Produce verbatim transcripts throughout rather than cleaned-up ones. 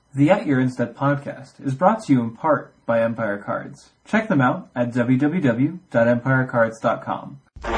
The At Your Instead podcast is brought to you in part by Empire Cards. Check them out at w w w dot empire cards dot com.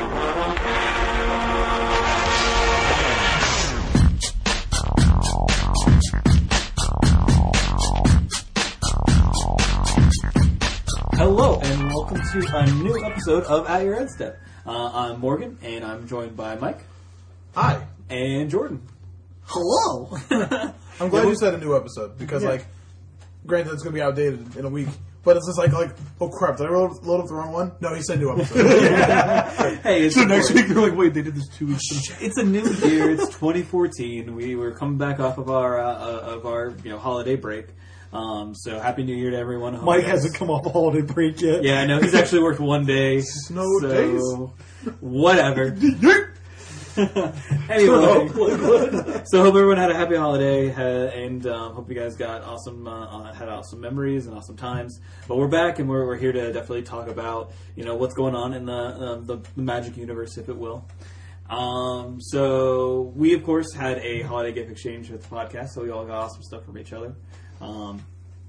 Hello, and welcome to a new episode of At Your Instead. Uh, I'm Morgan, and I'm joined by Mike. Hi. And Jordan. Hello. I'm glad you said a new episode because, yeah. like, granted, it's going to be outdated in a week, but it's just like, like, oh crap, did I load, load up the wrong one? No, he said new episode. Hey, it's so next week they're like, wait, they did this two weeks ago. It's a new year. It's twenty fourteen. We were coming back off of our uh, of our you know holiday break. Um, so happy New Year to everyone. Home Mike guys. hasn't come off a holiday break yet. Yeah, I know. He's actually worked one day. Snow so days. Whatever. Anyway, so hope everyone had a happy holiday and um, hope you guys got awesome, uh, had awesome memories and awesome times. But we're back and we're we're here to definitely talk about you know what's going on in the uh, the, the Magic universe, if it will. Um, so we of course had a holiday gift exchange with the podcast, so we all got awesome stuff from each other, um,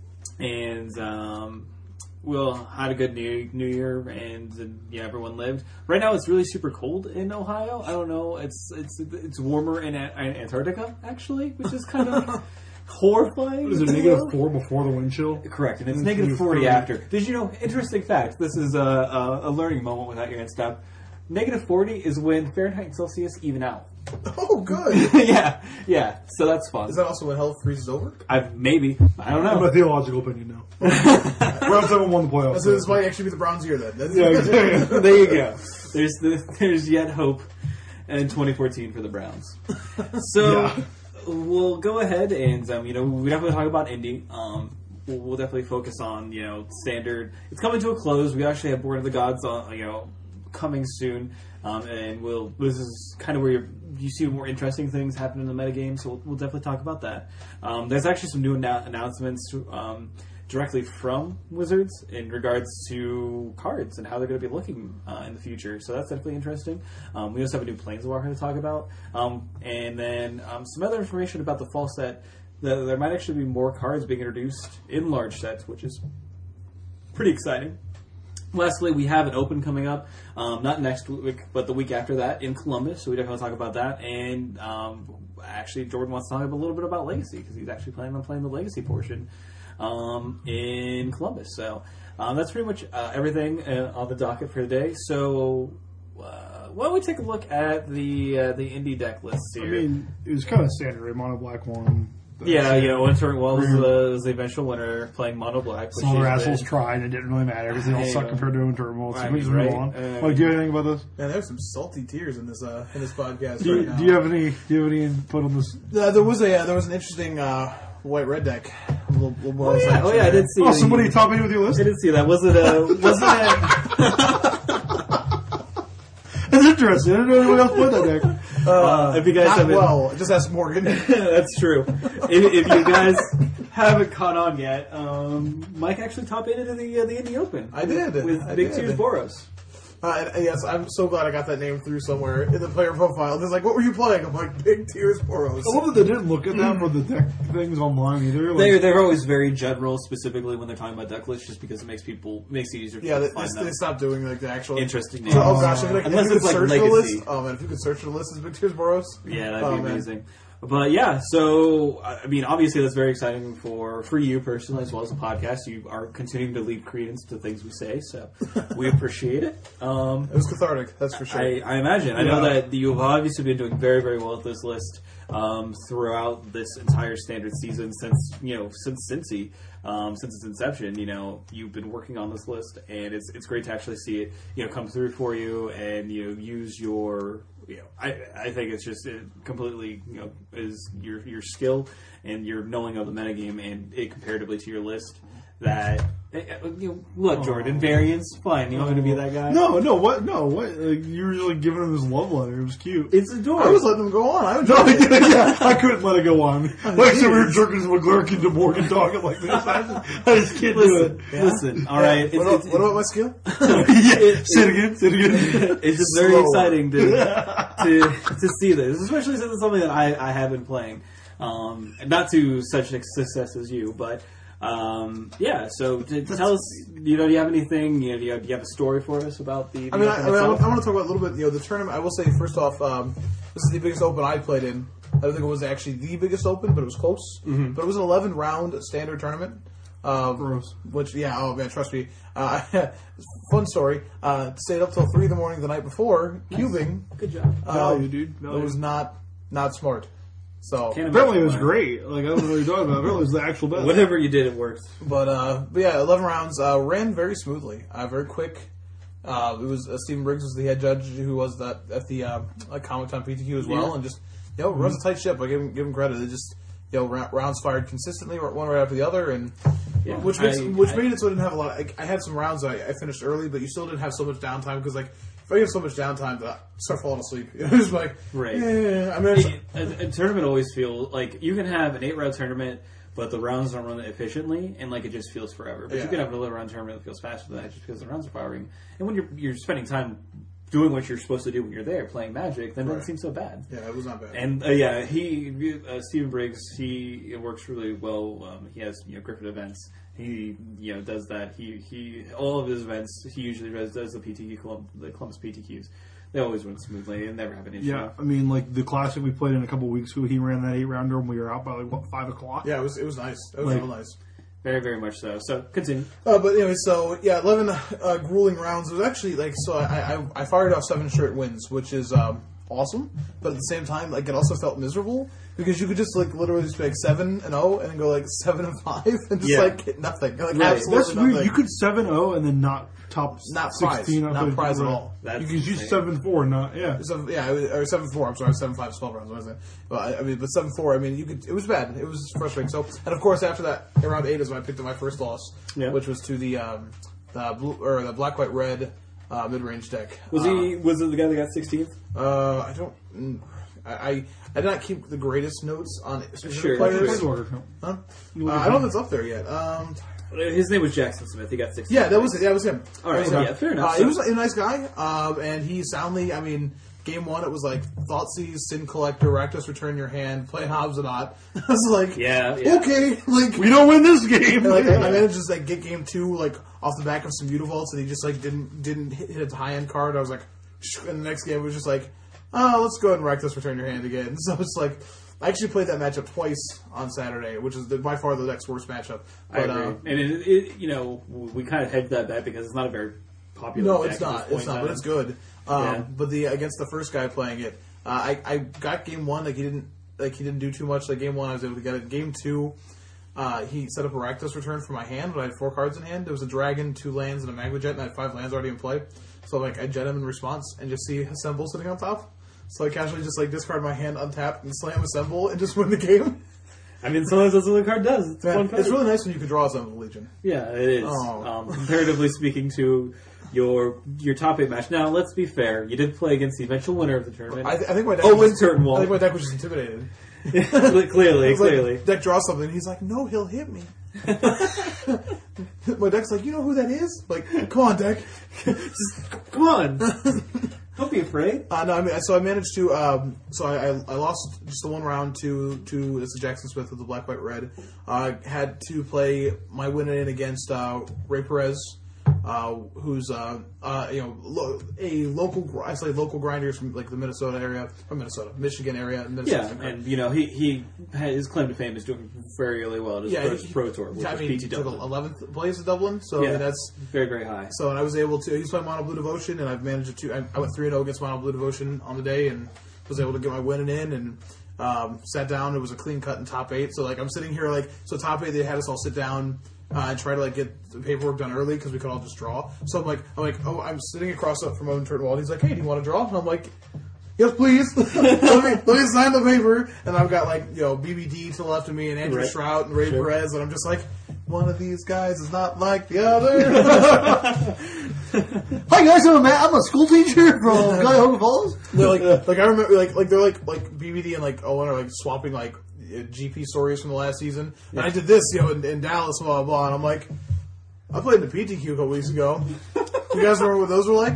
and. Um, We all had a good new New Year, and, and yeah, everyone lived. Right now, it's really super cold in Ohio. I don't know. It's it's it's warmer in a- Antarctica actually, which is kind of horrifying. What is it, negative four before the wind chill? Correct, and it's And negative it's forty forty. after. Did you know? Interesting fact. This is a, a, a learning moment without your stuff. Negative forty is when Fahrenheit and Celsius even out. Oh, good. yeah, yeah. So that's fun. Is that also when hell freezes over? I maybe I don't know. My theological opinion now. Browns haven't won the playoffs. So this might actually be the Browns' year then. That's Yeah, exactly. There you go. There's there's yet hope in twenty fourteen for the Browns. So Yeah. we'll go ahead and um, you know we definitely talk about Indy. Um, we'll, we'll definitely focus on you know standard. It's coming to a close. We actually have Born of the Gods on you know coming soon, um, and we'll this is kind of where you're, you see more interesting things happen in the metagame. So we'll, we'll definitely talk about that. Um, there's actually some new annou- announcements. Um, directly from Wizards in regards to cards and how they're going to be looking uh, in the future. So that's definitely interesting. Um, we also have a new Planeswalker to talk about. Um, and then um, some other information about the fall set. The, there might actually be more cards being introduced in large sets, which is pretty exciting. Lastly, we have an Open coming up, um, not next week, but the week after that in Columbus. So we definitely talk about that. And um, actually, Jordan wants to talk a little bit about Legacy because he's actually planning on playing the Legacy portion Um, in Columbus. So um, that's pretty much uh, everything uh, on the docket for the day. So uh, why don't we take a look at the uh, the indie deck lists here? I mean, it was kind of standard, right? Mono black one. Yeah, you know, Winter Wells uh, was the eventual winner playing mono black. Some other assholes tried and it didn't really matter because they all Hey, suck uh, compared to Winter World. So I we just mean, move right? on. Uh, Like, do you have anything about this? Man, there's some salty tears in this uh, in this podcast Do you, right now. do you have any? Do you have any input on this? Uh, there was a uh, there was an interesting uh, white red deck. A little, little more Oh yeah, oh yeah, I did see. Oh, the- somebody top me with your list. I did see that. Was it a? Wasn't it? That's interesting. I didn't know anyone else played that deck. Uh, if you guys Not haven't, well. Just ask Morgan. that's true. If, if you guys haven't caught on yet, um, Mike actually top eight into the uh, the Indie Open. I did. with I Big did. Tears Boros. Uh, and, yes, I'm so glad I got that name through somewhere in the player profile. It's like, what were you playing? I'm like, Big Tears Boros. I love that they didn't look at that for the deck things online either. Like, They're they're always very general, specifically when they're talking about deck lists, just because it makes people makes it easier to Yeah, they, find they, them they stopped doing like the actual interesting So, names. oh gosh, if, like, Unless if you it's could like search the Legacy. list, oh man, if you could search the list as Big Tears Boros, Yeah, that'd oh, be man. amazing. But yeah, so I mean, obviously that's very exciting for, for you personally as well as the podcast. You are continuing to lead credence to things we say, so we appreciate it. Um, It was cathartic, that's for sure. I, I imagine. I know Yeah. that you've obviously been doing very, very well with this list um, throughout this entire standard season since you know since Cincy, um, since its inception. You know, you've been working on this list, and it's it's great to actually see it you know come through for you, and you know, use your. You know, I I think it's just it completely you know is your your skill and your knowing of the metagame and it comparatively to your list that you know, look Jordan variance fine you want me to be that guy No, no, what? No, what? Like, you were just like giving him this love letter. It was cute. it's I adorable. was letting them go on. I was No, yeah, yeah, I couldn't let it go on. Like, so we were jerking to McGlurk into Morgan talking like this. I just, I just can't do Listen, it. listen. All right. It's, What, about, it's, what about my skill? Yeah, say it again, say it again. it's just very Slower. exciting to to to see this, especially since it's something that I, I have been playing. Um, not to such success as you, but um, yeah. So to, to tell us, you know, do you have anything? You know, do you have, do you have a story for us about the? the I mean, I, I, mean I, itself? want, I want to talk about a little bit. You know, the tournament. I will say first off, um, this is the biggest Open I played in. I don't think it was actually the biggest Open, but it was close. Mm-hmm. But it was an eleven round standard tournament. Um, Gross. Which, yeah, oh man, trust me. Uh, fun story. Uh, stayed up till three in the morning the night before, nice. cubing. Good job. Um, Value, dude. Value. It was not not smart. So Can't apparently it was why. great. Like I don't know what you're talking about. Apparently it was the actual best. Whatever you did, it worked. But, uh, but yeah, eleven rounds uh, ran very smoothly, uh, very quick. Uh, it was uh, Stephen Briggs was the head judge who was that at the uh, Comic Con P T Q as well, Yeah. and just you know runs a tight ship. I give him give him credit. It just you know rounds fired consistently, one right after the other, and Yeah, which makes I- which I- made it so I didn't have a lot. Of, I, I had some rounds that I, I finished early, but you still didn't have so much downtime because like if I have so much downtime, that I start falling asleep. It was like Right. Yeah, I mean, it's- a, a tournament always feels like you can have an eight round tournament, but the rounds don't run efficiently, and like it just feels forever. But Yeah. you can have an eleven round tournament that feels faster than that, just because the rounds are powering. And when you're you're spending time doing what you're supposed to do when you're there, playing Magic, then it Right. doesn't seem so bad. yeah, it was not bad. And uh, yeah, he uh, Stephen Briggs, he works really well. Um, he has you know Griffin events. He you know does that. He he all of his events he usually does does the P T Q Colum- the Columbus P T Qs. They always run smoothly and never have an issue. Yeah, I mean, like the classic we played in a couple of weeks ago, he ran that eight rounder and we were out by like what five o'clock. yeah, it was it was nice. It was Like- real nice. Very very much so. So continue. Uh, but anyway, so yeah, eleven uh, grueling rounds. It was actually like so. I, I I fired off seven straight wins, which is um, awesome. But at the same time, like it also felt miserable because you could just like literally just be like seven and zero and then go like seven and five and just Yeah. like hit nothing. Like Right. absolutely That's nothing. weird. You could seven zero and then not top Not prize. sixteen. Not up prize at right. all. That's You could use insane. seven four, not yeah. Seven, yeah, it was- or seven four. I'm sorry, seven five, twelve rounds. What was it? Well, I, I mean, but seven four. I mean, you could. It was bad. It was frustrating. So, and of course, after that, around eight is when I picked up my first loss, Yeah. which was to the um, the blue or the black white red uh, mid range deck. Was Uh, he? Was it the guy that got sixteenth? Uh, I don't. mm, I, I I did not keep the greatest notes on specific Sure, players. sure. Huh? Uh, I don't know if it's up there yet. Um, His name was Jackson Smith. He got sixteenth. yeah, that was it. Yeah, it was him. All right, That was so him. yeah, fair enough. Uh, So- he was a nice guy, um, and he soundly. I mean, game one it was like Thoughtseize, Sin Collector, Rakdos, return your hand, play Hobbs or not. I was like, Yeah, yeah. okay, like We don't win this game. and, like I, I managed to just like get game two like off the back of some Mutavaults, and he just like didn't didn't hit, hit a high end card. I was like, and the next game it was just like, oh, let's go ahead and Rakdos, return your hand again. So it's like. I actually played that matchup twice on Saturday, which is the, by far the next worst matchup. I But, agree. uh, and it, it, you know, we kind of hedged that bet because it's not a very popular. no, deck it's at not. this It's point not, in but time. it's good. Um, Yeah. But the against the first guy playing it, uh, I I got game one. Like he didn't like he didn't do too much. Like game one, I was able to get it. Game two, uh, he set up a Rakdos return for my hand, but I had four cards in hand. There was a dragon, two lands, and a Magma Jet, and I had five lands already in play. So like I jet him in response and just see Assemble sitting on top. So I casually just like discard my hand, untap, and slam Assemble, and just win the game. I mean, sometimes that's what the card does. It's a Man, fun card. it's really nice when you can draw Assemble Legion. Yeah, it is. Oh. Um, comparatively speaking to your your top eight match. Now, let's be fair. You did play against the eventual winner of the tournament. I, th- I think my deck Owen was, Turnwall. I think my deck was just intimidated. clearly, It's like, clearly. deck draws something. He's like, no, he'll hit me. My deck's like, you know who that is? Like, come on, deck. Come on. Don't be afraid. Uh, no, I mean, so I managed to. Um, so I, I, I lost just the one round to to this is Jackson Smith with the black, white, red. Uh, had to play my win in against uh, Ray Perez, uh, who's uh, uh, you know lo- a local. gr- I say local grinders from like the Minnesota area, from Minnesota, Michigan area. Minnesota. Yeah, and you know he he his claim to fame is doing very really well at his Yeah, first he- pro tour, which I was mean, P T took Dublin. eleventh place at Dublin. So I Yeah, mean, that's very very high. So and I was able to. He's playing Mono Blue Devotion, and I've managed to. I, I went three and zero against Mono Blue Devotion on the day, and was able to get my winning in, and um, sat down. It was a clean cut in top eight. So like I'm sitting here like so top eight. They had us all sit down uh, and try to like get the paperwork done early because we could all just draw. So I'm like I'm like oh I'm sitting across up from Owen Turnwall. He's like, hey, do you want to draw? And I'm like. Yes, please. let me let me sign the paper. And I've got like you know B B D to the left of me and Andrew Right. Strout and Ray Sure. Perez, and I'm just like, one of these guys is not like the other. Hi guys, I'm a man. I'm a school teacher from Cuyahoga Falls. They're like, like I remember, like, like they're like, like B B D and like Owen are like swapping like uh, G P stories from the last season. And I did this, you know, in, in Dallas, blah blah blah. And I'm like, I played in the P T Q a couple weeks ago. You guys remember what those were like?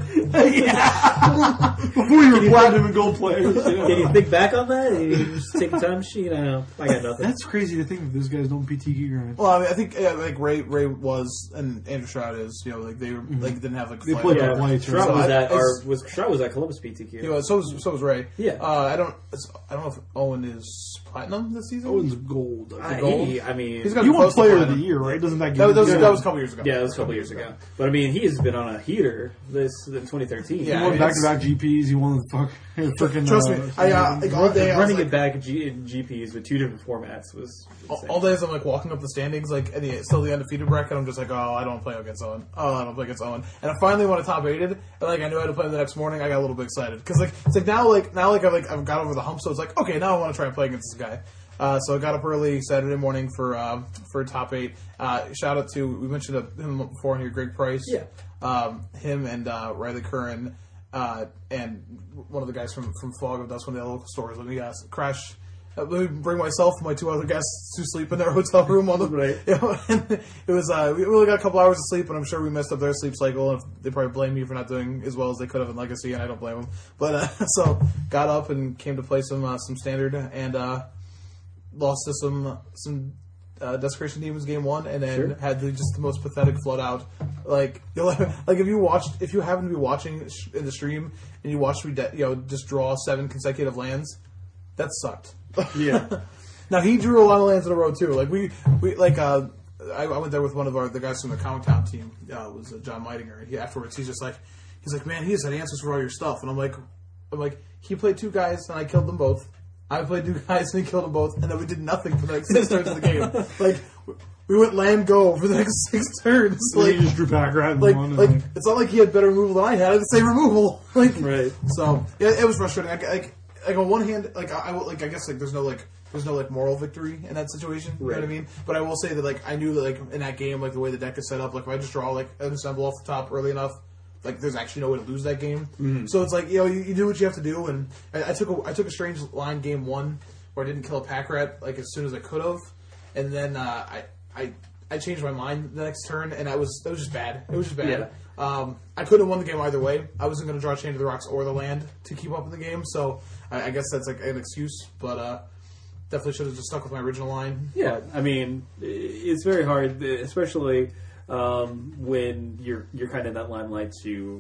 Yeah. Before you were platinum and gold players. You know? Can you think back on that? Can you just take a time machine? I know. I got nothing. That's crazy to think that those guys don't P T Q grind. Well, I mean, I think yeah, like Ray, Ray was, and Andrew Stroud is. You know, like they were, like didn't have like. They flight played or- by Yeah, play, too. Stroud So was I- at it's- our was Stroud was at Columbus P T Q. You know, so was, so was Ray. Yeah. Uh, I don't. It's, I don't know if Owen is platinum this season. Owen's gold. I I, think. gold? he, I mean, He's got He to be won close to player of the platinum. year, right? Doesn't that give That, him that, was, the- that was a couple years ago. yeah, that was a couple years ago. But I mean, he has been on a heater this in twenty thirteen. He Yeah, won it's- back-to-back G Ps. He won the fuck, freaking. Trust uh, me, I uh, like all day I was running like, it back G, in G Ps with two different formats was all, insane. all day as I'm like walking up the standings, like at the still the undefeated bracket. I'm just like, oh, I don't play against Owen. Oh, I don't play against Owen. And I finally won a top eighted, and like I knew I had to play the next morning. I got a little bit excited because like it's like now like now like I've like I've got over the hump, so it's like okay, now I want to try and play against this guy. Uh, so I got up early Saturday morning for uh, for top eight. Uh, shout out to we mentioned him before in here, Greg Price. Yeah. Um, him and uh, Riley Curran uh, and one of the guys from from Fog of Dust, one of the local stores. Let me guys crash. Uh, let me bring myself and my two other guests to sleep in their hotel room on the. Right. You know, and it was uh, we only got a couple hours of sleep, and I'm sure we messed up their sleep cycle. And they probably blame me for not doing as well as they could have in Legacy, and I don't blame them. But uh, so got up and came to play some uh, some standard and. Uh, Lost to some some uh, Desecration Demons game one, and then Sure. had the, just the most pathetic flood out. Like, you know, like if you watched, if you happen to be watching sh- in the stream and you watched me, de- you know, just draw seven consecutive lands, that sucked. Yeah. Now he drew a lot of lands in a row too. Like we, we like uh, I, I went there with one of our the guys from the Comic Town team. Uh, was uh, John Meitinger. And he afterwards he's just like, he's like, man, he just had answers for all your stuff, and I'm like, I'm like, he played two guys and I killed them both. I played two guys and he killed them both, and then we did nothing for the next six turns of the game. Like we went land go for the next six turns. Like, Like, he just drew back rat and like, won. like and- it's not like he had better removal than I had. I had the same removal. Like, Right. So yeah, it was frustrating. Like, like, like on one hand, like I, I will- like I guess like there's no like there's no like moral victory in that situation. You know what I Right. mean? But I will say that like I knew that like in that game, like the way the deck is set up, like if I just draw like an assemble off the top early enough. Like there's actually no way to lose that game, Mm-hmm. so it's like you know you, you do what you have to do. And I, I took a I took a strange line game one where I didn't kill a pack rat like as soon as I could have, and then uh, I I I changed my mind the next turn, and I was that was just bad. It was just bad. Yeah. Um, I couldn't have won the game either way. I wasn't going to draw Chain to the Rocks or the land to keep up in the game, so I, I guess that's like an excuse. But uh, definitely should have just stuck with my original line. Yeah, I mean, i- it's very hard, especially um, when you're you're kind of in that limelight to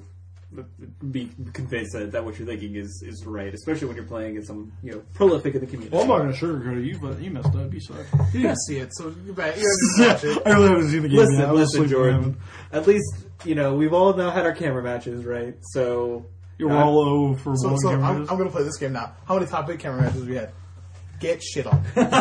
be convinced that, that what you're thinking is, is right, especially when you're playing against someone you know prolific in the community. Well, I'm not going to sugarcoat it. You, but you messed up. You suck. You didn't see it, so you bet you have to watch it. I really haven't seen the game Listen, yet. I was listen, asleep Jordan. when it At least you know we've all now had our camera matches, right? So You're uh, all low for So, one so game. I'm, I'm going to play this game now. How many top eight camera matches have we had? Get shit on.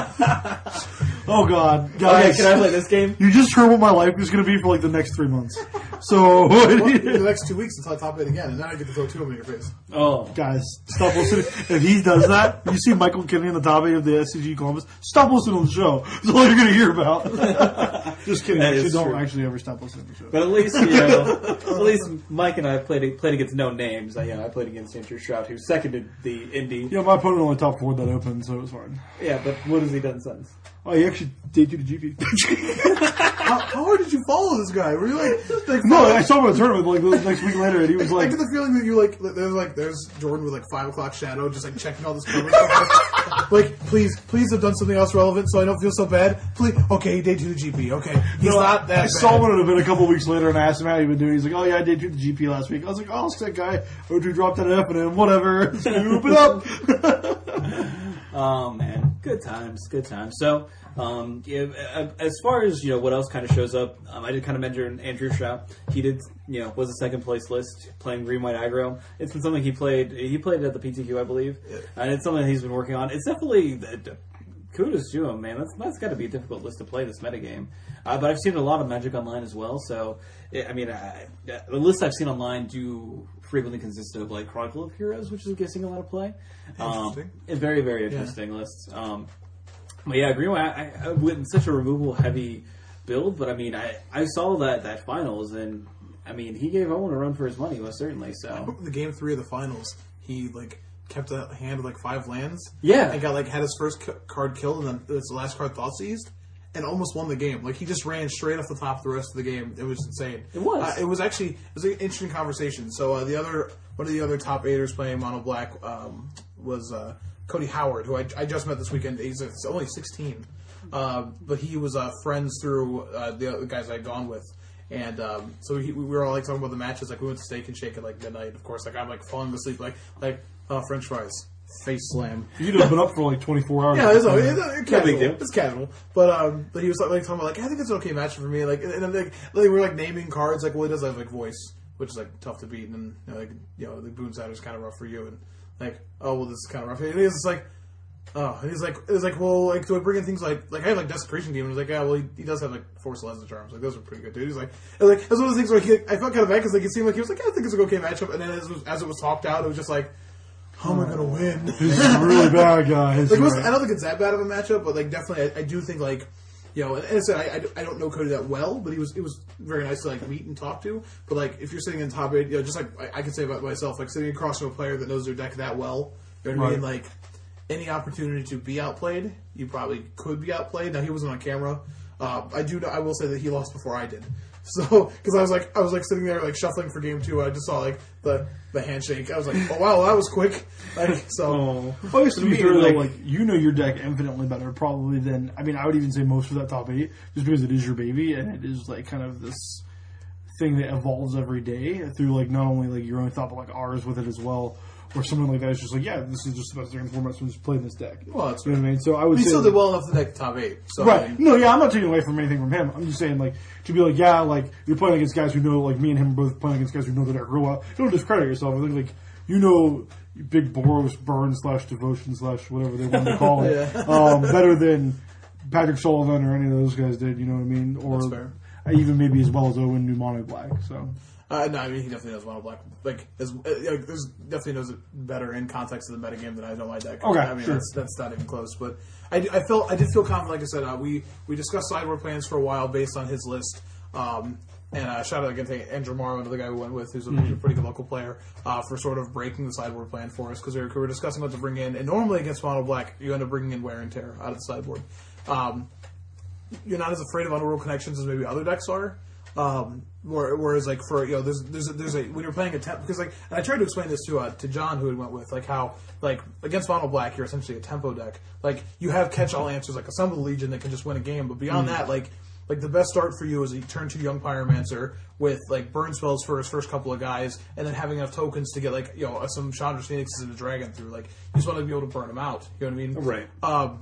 Oh God, Okay, guys! can I play this game? You just heard what my life is going to be for like the next three months. So, the next two weeks until I top eight again, and then I get to throw two of them in your face. Oh, guys, stop listening. If he does that, you see Michael Kinney in the top eight of the S C G Columbus. Stop listening to the show. That's all you're going to hear about. Just kidding. That Actually, is don't true. actually ever stop listening to the show. but at least you know, at least Mike and I played played against no names. I, you know, I played against Andrew Stroud, who seconded the indie. Yeah, my opponent only top four that open, so it was fine. Yeah, but what has he done since? Oh, he actually did you the G P. How, how hard did you follow this guy? Were you like, like No, I saw him at a tournament like the next week later, and he was I like, get the feeling that you like there's like there's Jordan with like five o'clock shadow just like checking all this cover stuff. Like, please, please have done something else relevant so I don't feel so bad. Please, okay, day two the G P. Okay, he's No, not that. I bad. saw him in a bit a couple weeks later, and I asked him how he'd been doing. He's like, "Oh yeah, I did do the G P last week." I was like, "Oh, it's that guy O two dropped that F and M, whatever, scoop it up." Oh man, good times, good times. So, um, yeah, uh, as far as you know, what else kind of shows up? Um, I did kind of mention Andrew Stroud. He did, you know, was a second place list playing green white aggro. It's been something he played. He played at the P T Q, I believe, and it's something he's been working on. It's definitely uh, kudos to him, man. That's that's got to be a difficult list to play this metagame. Uh, but I've seen a lot of Magic Online as well. So, I mean, I, the lists I've seen online do frequently consist of like Chronicle of Heroes, which is getting a lot of play. Um, Interesting. and very, very interesting lists. Um, but yeah, Green White, I, I went in such a removal heavy build, but I mean, I, I saw that, that finals, and I mean, he gave Owen a run for his money, most certainly. So the game three of the finals, he like kept a hand with like five lands. Yeah. and got like had his first c- card killed, and then his last card thought seized, and almost won the game. Like, he just ran straight off the top of the rest of the game. It was insane. It was. Uh, it was actually it was an interesting conversation. So uh, the other one of the other top eighters playing Mono Black um, was uh, Cody Howard, who I, I just met this weekend. He's uh, only sixteen, uh, but he was uh, friends through uh, the other guys I'd gone with. And um, so he, we were all like talking about the matches. Like, we went to Steak and Shake at like midnight. Of course, like I'm like falling asleep, like like uh, French fries, face slam. You'd have been up for like twenty-four hours. Yeah, it's, it's, it's casual. big deal. It's casual. But um, but he was like talking about like I think it's an okay match for me. Like and, and like, like we were like naming cards. Like, well, he does have like voice, which is like tough to beat, and you know, like you know the Boonsatter is kind of rough for you, and like oh well, this is kind of rough. And he's just like. Oh, and he's like, it's like, well, like, do I bring in things like, like I have like Desecration Demon. He's like, yeah, well, he, he does have like Force Lesnar Charms. Like, those are pretty good, dude. He's like, and, like, that's one of those things where he, I felt kind of bad because like it seemed like he was like, I think it's an okay matchup, and then as it was, as it was talked out, it was just like, how am I gonna win? This is really bad, guys. Like, it wasn't, I don't think it's that bad of a matchup, but like definitely, I, I do think like, you know, and, and I said I, I, I don't know Cody that well, but he was it was very nice to like meet and talk to. But like, if you're sitting in top eight, you know, just like I, I can say about myself, like sitting across from a player that knows their deck that well, you know what I mean? Like. Any opportunity to be outplayed, you probably could be outplayed. Now he wasn't on camera. Uh, I do. I will say that he lost before I did. So because I was like, I was like sitting there like shuffling for game two. I just saw like the the handshake. I was like, oh wow, that was quick. Like so. Oh. Well, I guess to be fair, like, though, like you know your deck infinitely better probably than I mean I would even say most of that top eight just because it is your baby and it is like kind of this thing that evolves every day through like not only like your own thought but like ours with it as well. Or something like that is just like, yeah, this is just the best second format, so I'm just playing this deck. Well, that's you know what I mean. So I would he say still like, did well enough to make the top eight. So right? I mean, no, yeah, I'm not taking away from anything from him. I'm just saying like to be like, yeah, like you're playing against guys who know, like me and him are both playing against guys who know the deck real well. Don't discredit yourself. I think like you know, Big Boros burn slash devotion slash whatever they want to call it, yeah. um, better than Patrick Sullivan or any of those guys did. You know what I mean? Or That's fair. even maybe as well as Owen knew Mono Black. So. Uh, no, I mean he definitely knows Mono Black. Like, as, uh, like there's definitely knows it better in context of the metagame than I know my deck. Okay, I mean sure. that's that's not even close. But I, I felt I did feel confident. Like I said, uh, we we discussed sideboard plans for a while based on his list. Um, and uh, shout out again to Andrew Morrow, another guy we went with, who's a, mm-hmm. a pretty good local player, uh, for sort of breaking the sideboard plan for us because we, we were discussing what to bring in. And normally against Mono Black, you end up bringing in Wear and Tear out of the sideboard. Um, you're not as afraid of Underworld Connections as maybe other decks are. Um, whereas, like for you know, there's there's a, there's a when you're playing a tempo because like and I tried to explain this to uh, to John who had went with like how like against Mono Black you're essentially a tempo deck. Like you have catch all answers like Assemble Legion that can just win a game, but beyond mm-hmm. that, like like the best start for you is a turn two Young Pyromancer with like burn spells for his first couple of guys, and then having enough tokens to get like you know some Chandra's Phoenixes and a Dragon through. Like you just want to be able to burn them out. You know what I mean? Right. Um.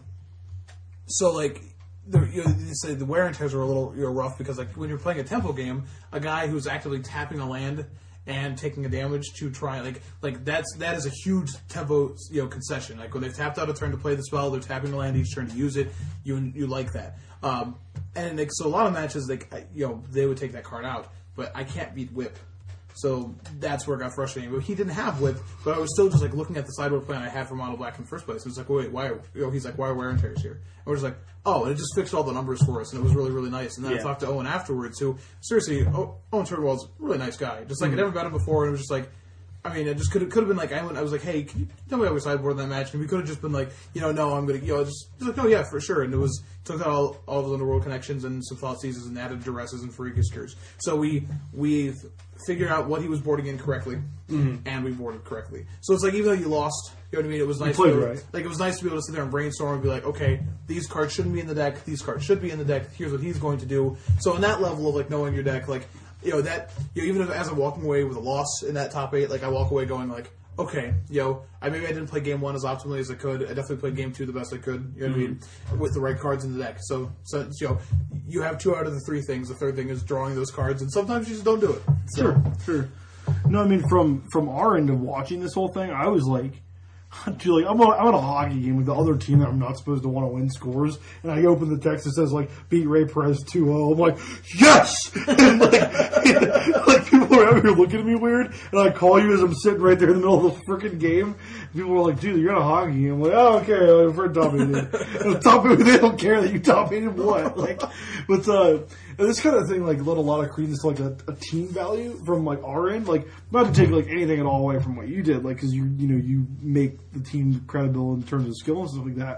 So like. The, you know, you say the wear and tears are a little you know, rough because like when you're playing a tempo game, a guy who's actively tapping a land and taking a damage to try like like that's that is a huge tempo you know concession. Like when they've tapped out a turn to play the spell, they're tapping the land each turn to use it. You you like that, um, and like so a lot of matches like you know they would take that card out, but I can't beat Whip. So that's where it got frustrating. But he didn't have Whip, but I was still just like looking at the sideboard plan I had for Mono Black in the first place. It was like, wait, why? Are, you know, he's like, why are Wear and Tears here? And we're just like, oh, and it just fixed all the numbers for us, and it was really, really nice. And then yeah. I talked to Owen afterwards, who seriously, oh, Owen Turnwald's a really nice guy. Just like mm-hmm. I'd never met him before, and it was just like. I mean, it just could have could have been like I went. I was like, "Hey, can you tell me how we sideboard in that match?" And we could have just been like, "You know, no, I'm gonna." You know, just he's like, "No, yeah, for sure." And it was took out all all of those Underworld Connections and some Thought Seizes and added Duresses and Freakish Cures. So we we figured out what he was boarding in correctly, mm-hmm. and we boarded correctly. So it's like even though you lost, you know what I mean. It was nice. You played to be, right. Like it was nice to be able to sit there and brainstorm and be like, "Okay, these cards shouldn't be in the deck. These cards should be in the deck. Here's what he's going to do." So on that level of like knowing your deck, like. You know, that, you know, even if, as I'm walking away with a loss in that top eight, like, I walk away going, like, okay, yo, I maybe I didn't play game one as optimally as I could. I definitely played game two the best I could, you know what mm-hmm. I mean, with the right cards in the deck. So, so, you know, you have two out of the three things. The third thing is drawing those cards, and sometimes you just don't do it. So. Sure, sure. No, I mean, from, from our end of watching this whole thing, I was like, dude, like, I'm, on, I'm on a hockey game with the other team that I'm not supposed to want to win scores, and I open the text that says, like, beat Ray Perez two oh. I'm like, yes! And, like, like, people are out here looking at me weird, and I call you as I'm sitting right there in the middle of the freaking game. People are like, dude, you're on a hockey game. I'm like, oh, okay, I've heard top eight. Top eight, they don't care that you top eighted what. Like, but, uh, this kind of thing, like, led a lot of credence to, like, a, a team value from, like, our end. Like, not to take, like, anything at all away from what you did, like, because you, you know, you make the team credible in terms of skill and stuff like that.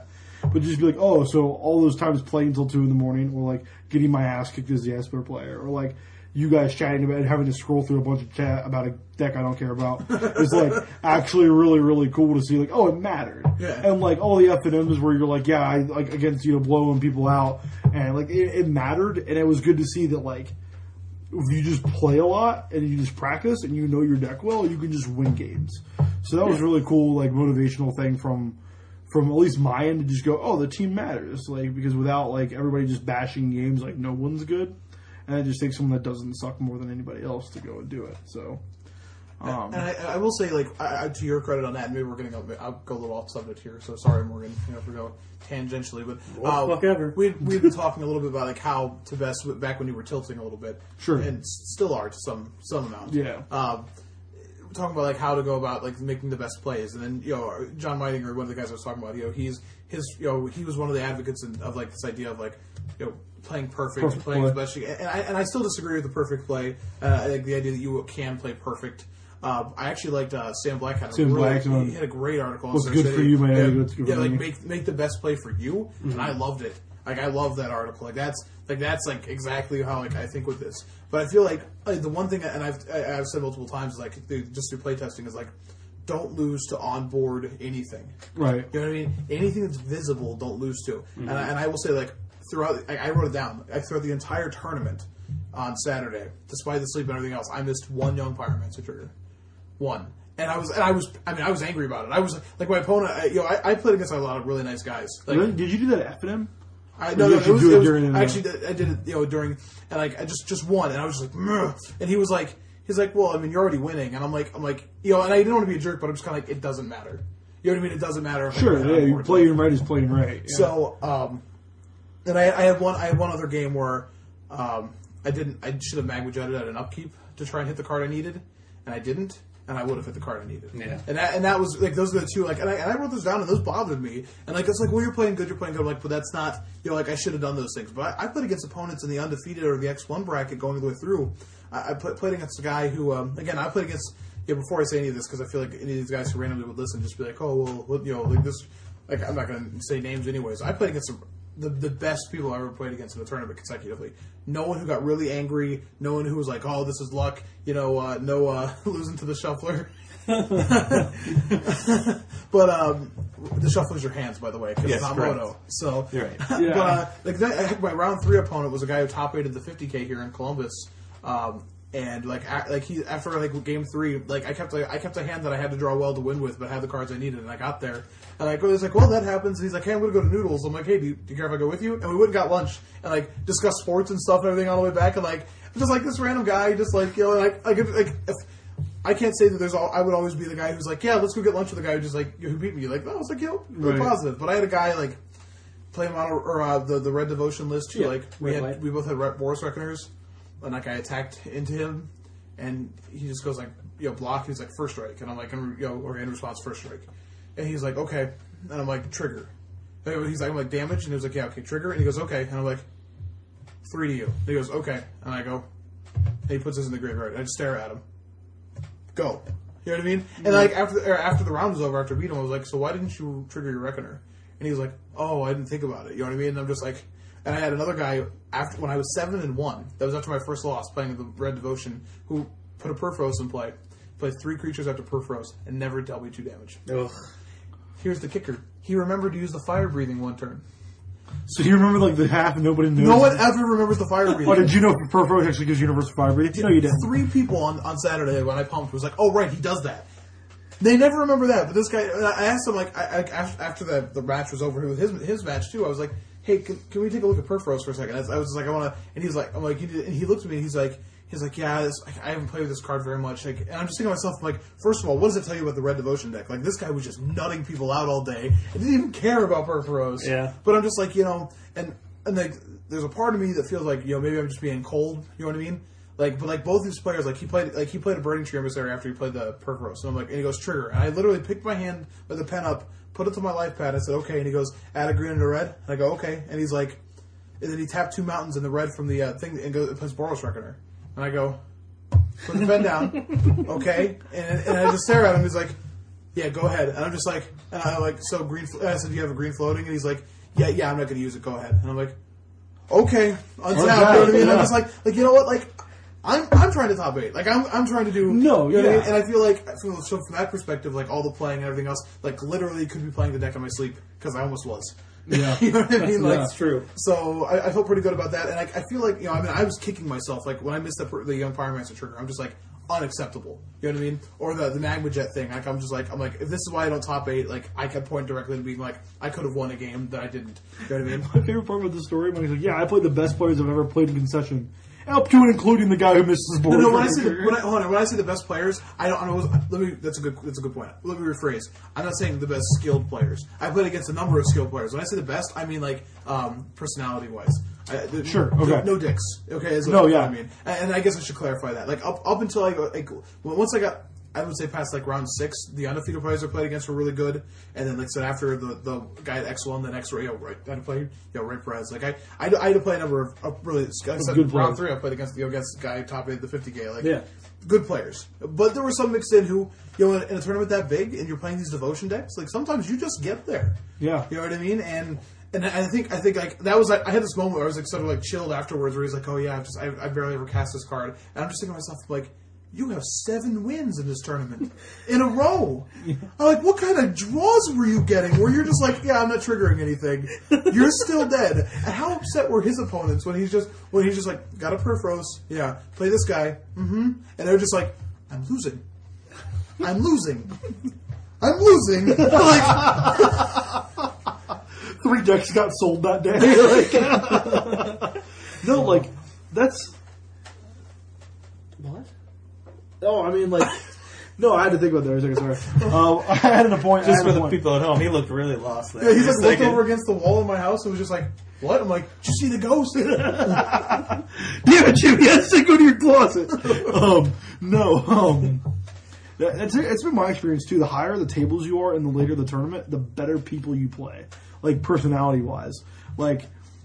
but just be like, oh, so all those times playing until two in the morning, or like getting my ass kicked as the Esper player, or like you guys chatting about it, having to scroll through a bunch of chat about a deck I don't care about. It's like actually really, really cool to see like, oh, it mattered. Yeah. And like all the F and M's where you're like, yeah, I like against, you know, blowing people out, and like it, it mattered, and it was good to see that like if you just play a lot and you just practice and you know your deck well, you can just win games. So that was really cool, like motivational thing from from at least my end to just go, oh, the team matters, like because without like everybody just bashing games, like no one's good. And it just takes someone that doesn't suck more than anybody else to go and do it. So, um, and I, I will say, like, I, I, to your credit on that, and maybe we're going to go, I'll go a little off subject here, so sorry, Morgan, you know, if we go tangentially, but uh, whatever. We'd, we'd been talking a little bit about, like, how to best, back when you were tilting a little bit. Sure. And still are to some, some amount. Yeah. Um, talking about, like, how to go about, like, making the best plays. And then, you know, John Meidinger, one of the guys I was talking about, you know, he's, his, you know, he was one of the advocates in, of, like, this idea of, like, you know, playing perfect, Perfect playing play. the best you can. And I, and I still disagree with the perfect play. Uh, I think the idea that you can play perfect. Uh, I actually liked uh, Sam Black had a Sam really, Black, he um, had a great article. on what's Star good for City. you, man, Yeah, what's good yeah for like me. make make the best play for you, Mm-hmm. and I loved it. Like I love that article. Like that's like that's like exactly how like I think with this. But I feel like, like the one thing, and I've I, I've said multiple times, is like the, just through playtesting, is like don't lose to onboard anything. right. You know what I mean? Anything that's visible, don't lose to. Mm-hmm. And, I, and I will say, like, throughout, I, I wrote it down. I, throughout the entire tournament on Saturday, despite the sleep and everything else, I missed one Young Pyromancer trigger. One. And I was, and I was, I mean, I was angry about it. I was, like, my opponent, I, you know, I, I played against a lot of really nice guys. Like, Really? Did you do that at F and M? I Or no, you no, it actually was, do it it was during the- I actually did, I did it, you know, during, and like, I just, just won, and I was just like, Meh. And he was like, he's like, well, I mean, you're already winning, and I'm like, I'm like, you know, and I didn't want to be a jerk, but I'm just kind of like, it doesn't matter. You know what I mean? It doesn't matter. If I Sure, win yeah, or you not. playing right is playing right. Yeah. So, um, and I, I had one, I had one other game where, um, I didn't, I should have magma jetted at an upkeep to try and hit the card I needed, and I didn't, and I would have hit the card I needed. Yeah. And that, and that was, like, those are the two, like, and I, and I wrote those down, and those bothered me. And, like, it's like, well, you're playing good, you're playing good. I'm like, but that's not, you know, like, I should have done those things. But I, I played against opponents in the undefeated or the X one bracket going all the way through. I, I play, played against a guy who, um, again, I played against, yeah, before I say any of this, because I feel like any of these guys who randomly would listen just be like, oh, well, what, you know, like this, like, I'm not going to say names anyways. I played against some, the, the best people I ever played against in the tournament consecutively. No one who got really angry, no one who was like, oh, this is luck, you know, uh, no uh, losing to the shuffler. But um, the shuffler's your hands, by the way, because Yes, it's not correct. mono. So, You're right. but uh, like that, I had my round three opponent was a guy who top rated the fifty K here in Columbus, um, and like a, like he after like game three, like I kept like, I kept a hand that I had to draw well to win with, but had the cards I needed, and I got there, and I go, he's like, well, that happens, and he's like, hey, I'm gonna go to Noodles. I'm like, hey, do you, do you care if I go with you? And we went and got lunch and like discussed sports and stuff and everything on the way back, and like just like this random guy, just like you know, like like if, like if. I can't say that there's all. I would always be the guy who's like, yeah, let's go get lunch with the guy who just like who beat me. Like, no, I was like, yo, really Right. positive. But I had a guy like playing on or uh, the the Red Devotion list too. Yeah, like we Red had Light. we both had Re- Boris Reckoners, and like I attacked into him, and he just goes like, you know, block. He's like first strike, and I'm like, in, you know, or in response first strike, and he's like, okay, and I'm like trigger. And he's like, I'm like damage, and he was like, yeah, okay, trigger, and he goes, okay, and I'm like, three to you. And he goes, okay, and I go, and he puts this in the graveyard. And I just stare at him. Go. You know what I mean? And like after or after the round was over, after I beat him, I was like, so why didn't you trigger your Reckoner? And he was like, oh, I didn't think about it. You know what I mean? And I'm just like, and I had another guy after when I was seven and one. That was after my first loss playing the Red Devotion, who put a Perforos in play, played three creatures after Perforos, and never dealt me two damage. Ugh. Here's the kicker: he remembered to use the fire breathing one turn. So you remember like the half and nobody knows? No one ever remembers the fire breathing. Oh, did you know Perfro actually gives universal fire breathing? No, you didn't. Three people on, on Saturday when I pumped was like, "Oh right, he does that." They never remember that. But this guy, I asked him like, I, I, after the the match was over, with his his match too. I was like, "Hey, can, can we take a look at Perforos for a second? I was just like, "I want to," and he's like, "I'm like," he, did, and he looked at me and he's like. He's like, yeah, this, I haven't played with this card very much. Like, and I'm just thinking to myself, like, first of all, what does it tell you about the Red Devotion deck? Like, this guy was just nutting people out all day. I didn't even care about Perforos. Yeah. But I'm just like, you know, and and like, there's a part of me that feels like, you know, maybe I'm just being cold. You know what I mean? Like, but like both these players, like he played, like he played a Burning Tree Emissary after he played the Perforos. And I'm like, and he goes trigger, and I literally picked my hand with the pen up, put it to my life pad. I said, okay, and he goes, add a green and a red. And I go, okay, and he's like, and then he tapped two mountains in the red from the uh, thing and goes plays Boros Reckoner, and I go. Put the pen down, okay, and, and I just stare at him. He's like, "Yeah, go ahead." And I'm just like, and I like, so green. And I said, "Do you have a green floating?" And he's like, yeah, yeah, I'm not going to use it. Go ahead. And I'm like, okay, untap. Okay, You know what I mean? yeah. I'm just like, like you know what? Like, I'm I'm trying to top eight. Like I'm I'm trying to do. No, you know what I yeah. mean? And I feel like from, so from that perspective, like all the playing and everything else, like literally could be playing the deck in my sleep because I almost was. Yeah. You know what I mean? Like, That's true. So I, I felt pretty good about that, and I, I feel like you know, I mean, I was kicking myself like when I missed the, the young Pyromancer trigger. I'm just like unacceptable. You know what I mean? Or the the Magma Jet thing. Like I'm just like I'm like if this is why I don't top eight, like I kept pointing directly to being like I could have won a game that I didn't. You know what I mean? My favorite part about the story, Mike's like, yeah, I played the best players I've ever played in concession. Up to and including the guy who missed his board. No, no. When I say the, when I, hold on, when I say the best players, I don't. I don't let me. That's a good. That's a good point. Let me rephrase. I'm not saying the best skilled players. I played against a number of skilled players. When I say the best, I mean like um, personality wise. I, the, Sure, No, okay. no dicks. Okay. Is No, what yeah. I mean, and, and I guess I should clarify that. Like up up until I go, like well, once I got. I would say past like round six, the undefeated players I played against were really good, and then like I said after the, the guy at X one, then X Ray, yo, right, I had to play, yo, Ray Perez. Like I, I, I had to play a number of, of really. Like I said, good round players. three, I played against you know, against the guy top eight, the fifty K. Like Yeah. good players, but there were some mixed in who, you know, in, in a tournament that big, and you're playing these devotion decks. Like sometimes you just get there. Yeah. You know what I mean? And and I think I think like that was like I had this moment where I was like sort of like chilled afterwards, where he's like, oh yeah, I've just I, I barely ever cast this card, and I'm just thinking to myself like. You have seven wins in this tournament in a row. I'm like, what kind of draws were you getting? Where you're just like, yeah, I'm not triggering anything. You're still dead. And how upset were his opponents when he's just when he's just like, got a Perfros, yeah, play this guy, mm-hmm, and they're just like, I'm losing, I'm losing, I'm losing. Like, Three decks got sold that day. Like, no, like, that's... What? Oh, I mean, like... No, I had to think about that for a second, sorry. Um, I had an point. I Just had for a the point. people at home, he looked really lost there. yeah, he's for a like looked second. over against the wall in my house and was just like, what? I'm like, did you see the ghost? Damn it, Jimmy, I said go to your closet. um, no, um... that- It's, it's been my experience, too. The higher the tables you are and the later the tournament, the better people you play. Like, personality-wise. Like,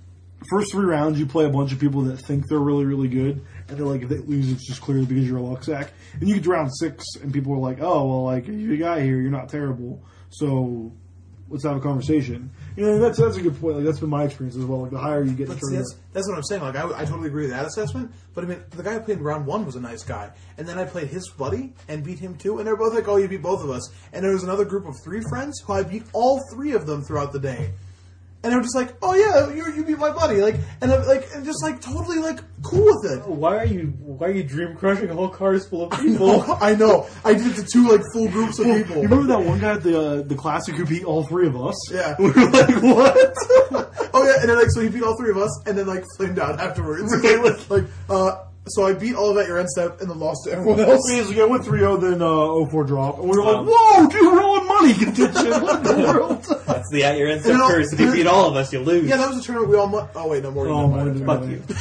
first three rounds, you play a bunch of people that think they're really, really good, and they're like, if they lose, it's just clearly because you're a luck sack. And you get to round six, and people are like, oh, well, like, you're a guy here, you're not terrible, so let's have a conversation. You know, that's that's a good point. Like, that's been my experience as well. Like, the higher you get in the But see, tournament. that's, that's what I'm saying. Like, I, I totally agree with that assessment. But I mean, the guy who played in round one was a nice guy, and then I played his buddy and beat him too. And they're both like, "Oh, you beat both of us." And there was another group of three friends who I beat all three of them throughout the day. And they were just like, "Oh yeah, you you beat my buddy," like, and I'm like, and just like totally like cool with it. Why are you Why are you dream crushing a whole cars full of I people? know, I know. I did it to two like full groups of Well, people. you remember that one guy at the uh, the classic who beat all three of us? Yeah. We were like, what? Oh yeah, and then like so he beat all three of us, and then like flamed out afterwards. like, like uh, so I beat all of at your end step, and then lost to everyone else. He's like, I went three oh, then uh, oh four drop. And we were Um, like, whoa, dude, we're on money contention. What in the world? That's the at your end And then step I'll- curse. If you beat all of us, you lose. Yeah, that was a tournament we all. Mu- oh wait, no more. Oh, more. more than Fuck money. you.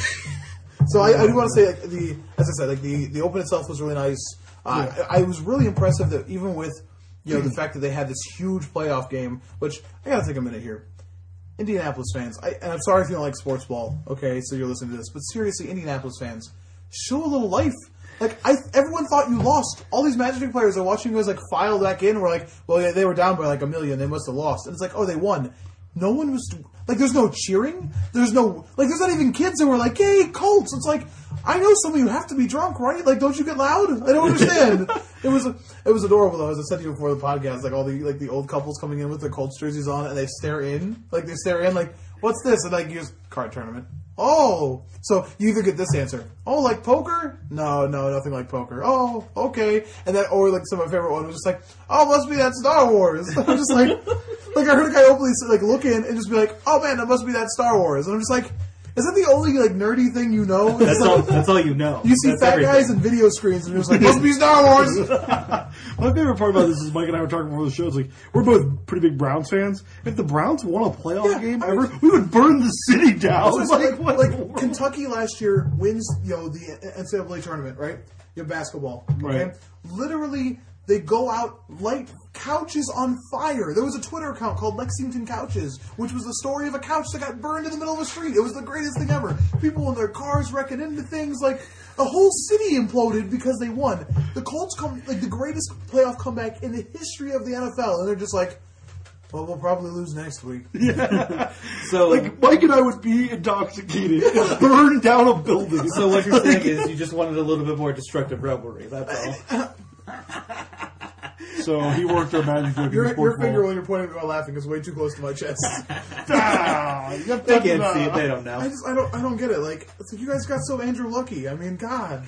So I, I do want to say, like, the as I said, like the, the open itself was really nice. Uh, I, I was really impressive that even with you know the fact that they had this huge playoff game, which I gotta take a minute here. Indianapolis fans, I, and I'm sorry if you don't like sports ball. Okay, so you're listening to this, but seriously, Indianapolis fans, show a little life. Like I, everyone thought you lost. All these Magic players are watching you guys like file back in. We're like, well, yeah, they were down by like a million. They must have lost. And it's like, oh, they won. No one was like, there's no cheering. There's no like, there's not even kids that were like, "Hey, Colts!" It's like, I know some of you have to be drunk, right? Like, don't you get loud? I don't understand. it was it was adorable though. As I said to you before the podcast, like all the like the old couples coming in with their Colts jerseys on, and they stare in, like they stare in, like, "What's this?" And like, use card tournament. Oh, so you either get this answer. Oh, like poker? No, no, nothing like poker. Oh, okay. And then, or like some of my favorite one was just like, oh, must be that Star Wars. I'm just like, like I heard a guy openly like look in and just be like, oh man, that must be that Star Wars. And I'm just like, is that the only like nerdy thing you know? It's That's like, all. That's all you know. you see That's fat everything. guys in video screens and you're just like, must be Star Wars. My favorite part about this is Mike and I were talking before the show. It's like, we're both pretty big Browns fans. If the Browns won a playoff Yeah, game I mean- ever, we would burn the city down. That's what I'm Like, saying. what Like, in the world? Kentucky last year wins, you know, the N C double A tournament, right? You have basketball, okay? Right. Literally, they go out, light couches on fire. There was a Twitter account called Lexington Couches, which was the story of a couch that got burned in the middle of a street. It was the greatest thing ever. People in their cars wrecking into things. Like, a whole city imploded because they won. The Colts come, like, the greatest playoff comeback in the history of the N F L, and they're just like, Well, we'll probably lose next week. So, Like, Mike and I would be intoxicated and burn down a building. so what you're saying is you just wanted a little bit more destructive rivalry. That's all. So he worked our magic book. Your, your finger when you're pointing at me while laughing is way too close to my chest. Ah, you got They that- can't see it. They don't I know. just I don't I don't get it. Like, it's like you guys got so Andrew Lucky. I mean, God.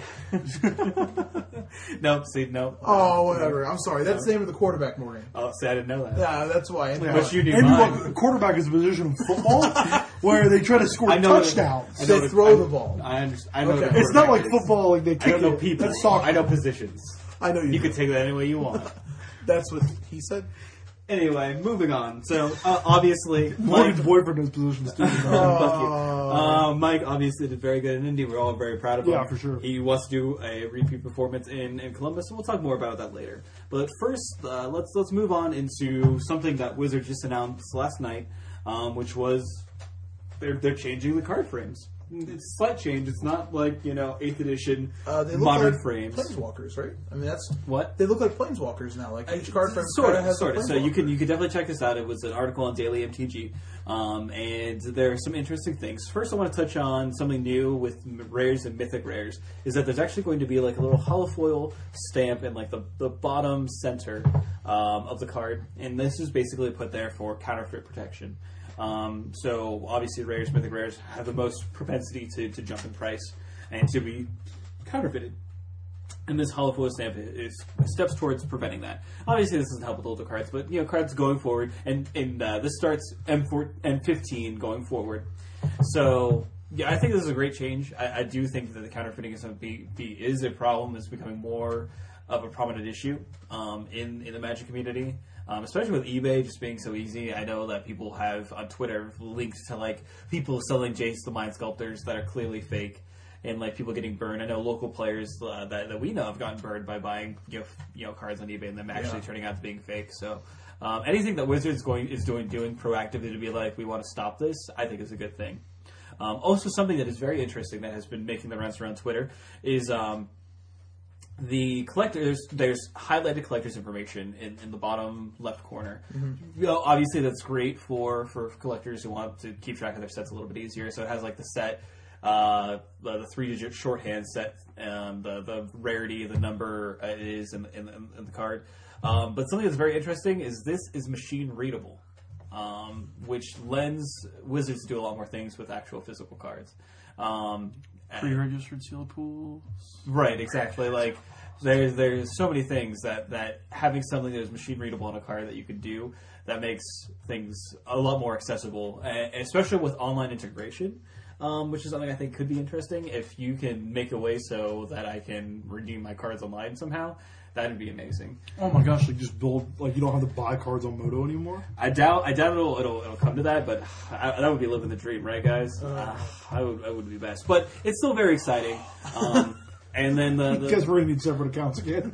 Nope. See, no. Oh, whatever. I'm sorry. That's the name of the quarterback, Morgan. Oh, see, I didn't know that. Yeah, that's why. Andrew Yeah. But you knew Andrew mine. Luck, quarterback is a position in football where they try to score I know that- touchdowns. I know They that- throw I- the ball. I understand. I know Okay. the It's not like quarterback is. football, like they I kick don't know it. people. That's soccer. I know positions. I know you. You do. could take that any way you want. That's what he said. Anyway, moving on. So, uh, obviously, Morgan's Mike, boyfriend knows positions too. fuck you. Uh, Mike obviously did very good in Indy. We're all very proud of him. Yeah, for sure. He wants to do a repeat performance in, in Columbus, and we'll talk more about that later. But first, uh, let's let's move on into something that Wizards just announced last night, um, which was they're they're changing the card frames. It's a slight change. It's not like, you know, eighth edition Uh, they look modern like frames. planeswalkers, right? I mean, that's What? they look like planeswalkers now. Like each card frame Sort kinda of, has a sort of. So you planeswalker. can you can definitely check this out. It was an article on Daily M T G, um, and there are some interesting things. First, I want to touch on something new with m- rares and mythic rares. Is that there's actually going to be like a little holofoil stamp in like the the bottom center um, of the card, and this is basically put there for counterfeit protection. Um, so obviously, rares, mythic rares have the most propensity to, to jump in price and to be counterfeited. And this holofoil stamp is, is steps towards preventing that. Obviously, this doesn't help with older cards, but you know, cards going forward, and and uh, this starts M four M fifteen going forward. So yeah, I think this is a great change. I, I do think that the counterfeiting is going to be, be is a problem. It's becoming more of a prominent issue um, in in the Magic community. Um, especially with eBay just being so easy. I know that people have on Twitter links to like people selling Jace the Mind Sculptors that are clearly fake, and like people getting burned. I know local players uh, that, that we know have gotten burned by buying you know, f- you know cards on eBay and them actually Yeah. turning out to being fake. So um, anything that Wizards going is doing doing proactively to be like, we want to stop this, I think is a good thing. Um, also, something that is very interesting that has been making the rounds around Twitter is. Um, The collectors, there's highlighted collectors information in, in the bottom left corner. Mm-hmm. You know, obviously, that's great for, for collectors who want to keep track of their sets a little bit easier. So it has like the set, uh, the, the three-digit shorthand set, um, the the rarity, the number uh, it is in, in, in the card. Um, but something that's very interesting is this is machine readable, um, which lends Wizards to do a lot more things with actual physical cards. Um, Pre-registered seal pools. Right, exactly. Like there's there's so many things that, that having something that is machine readable on a card that you could do that makes things a lot more accessible, and especially with online integration, um, which is something I think could be interesting. If you can make a way so that I can redeem my cards online somehow, that'd be amazing. Oh my gosh! Like just build like you don't have to buy cards on Moto anymore. I doubt I doubt it'll it'll, it'll come to that, but I, that would be living the dream, right, guys? Uh, I would I would be best, but it's still very exciting. Um, and then the, the Because we're gonna need separate accounts again.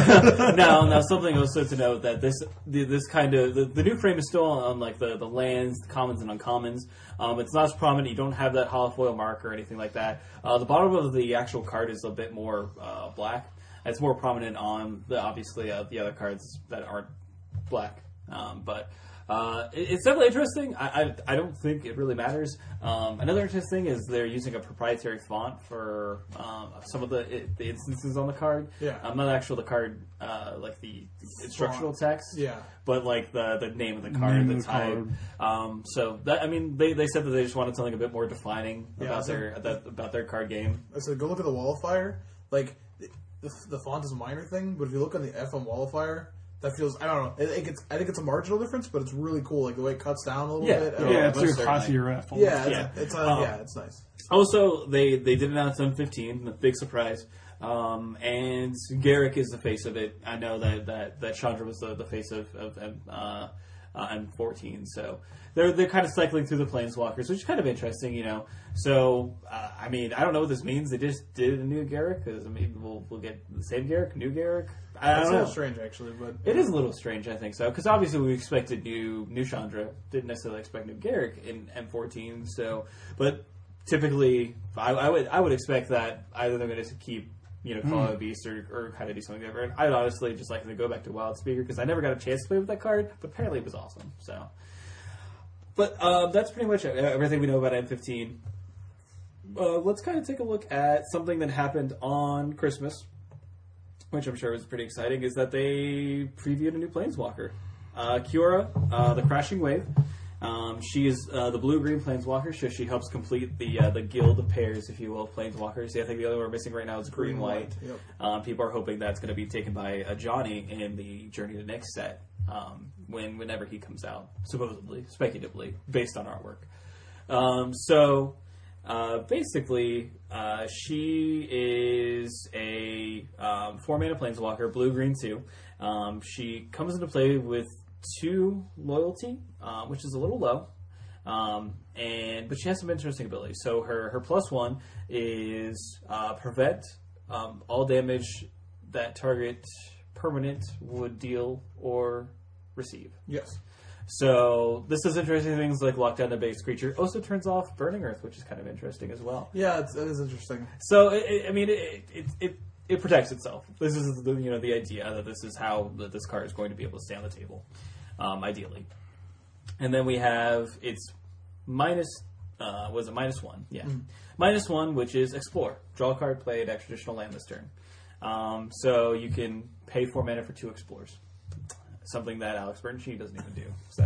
now, now something also to note that this the, this kind of the, the new frame is still on, like the, the lands, the commons, and uncommons. Um, it's not as prominent. You don't have that holofoil mark or anything like that. Uh, the bottom of the actual card is a bit more uh, black. It's more prominent on the obviously uh, the other cards that aren't black, um, but. Uh, it, it's definitely interesting. I, I, I don't think it really matters. Um, another interesting thing is they're using a proprietary font for um, some of the it, the instances on the card. Yeah. Um, not actual the card, uh, like the instructional text. Yeah. But like the, the name of the card, Name the of the type. card. Um, so that I mean, they, they said that they just wanted something a bit more defining Yeah, about so- their about, about their card game. I said, go look at the Wall of Fire. Like, the, the font is a minor thing, but if you look on the F on Wall of Fire, that feels, I don't know, it, it gets, I think it's a marginal difference, but it's really cool. Like, the way it cuts down a little Yeah. bit. Yeah, yeah, it's most your certainly. classier F. Yeah, it's, Yeah. it's, uh, Um, yeah, it's nice. Also, they, they did announce M fifteen, the big surprise. Um, and Garrick is the face of it. I know that, that, that Chandra was the, the face of, of M, uh, uh, M fourteen. So they're they're kind of cycling through the Planeswalkers, which is kind of interesting, you know. So, uh, I mean, I don't know what this means. They just did a new Garrick, because I mean, we'll, we'll get the same Garrick, new Garrick. I It's don't a know. little strange, actually, but... It is a little strange, I think so, because obviously we expected new new Chandra, didn't necessarily expect new Garrick in M fourteen. So, but typically, I, I would I would expect that either they're going to keep you know, call it a beast or, or kind of do something different. I'd honestly just like to go back to Wild Speaker because I never got a chance to play with that card, but apparently it was awesome. So, but um, that's pretty much everything we know about M fifteen. Uh, let's kind of take a look at something that happened on Christmas, which I'm sure was pretty exciting, is that they previewed a new Planeswalker. Uh, Kiora, uh, the Crashing Wave. Um, she is uh, the blue-green Planeswalker, so she helps complete the uh, the guild of pairs, if you will, of Planeswalkers. Yeah, I think the other one we're missing right now is green-white. Green, yep. Um, people are hoping that's going to be taken by uh, Johnny in the Journey to Nyx set, um, when whenever he comes out, supposedly, speculatively, based on artwork. Um, so, uh, basically, uh, she is a um, four-mana Planeswalker, blue-green two. Um, she comes into play with two loyalty, uh, which is a little low, um, and but she has some interesting abilities. So her, her plus one is uh, prevent um, all damage that target permanent would deal or receive. Yes. So this does interesting things like lock down a base creature. Also turns off Burning Earth, which is kind of interesting as well. Yeah, it's, that is interesting. So it, it, I mean, it it, it it protects itself. This is the you know the idea that this is how that this card is going to be able to stay on the table, um, ideally. And then we have its minus uh, was it minus one? Yeah, mm. minus one, which is explore. Draw a card, play an extra land this turn. Um, so you can pay four mana for two explores. Something that Alex Bernstein doesn't even do. So,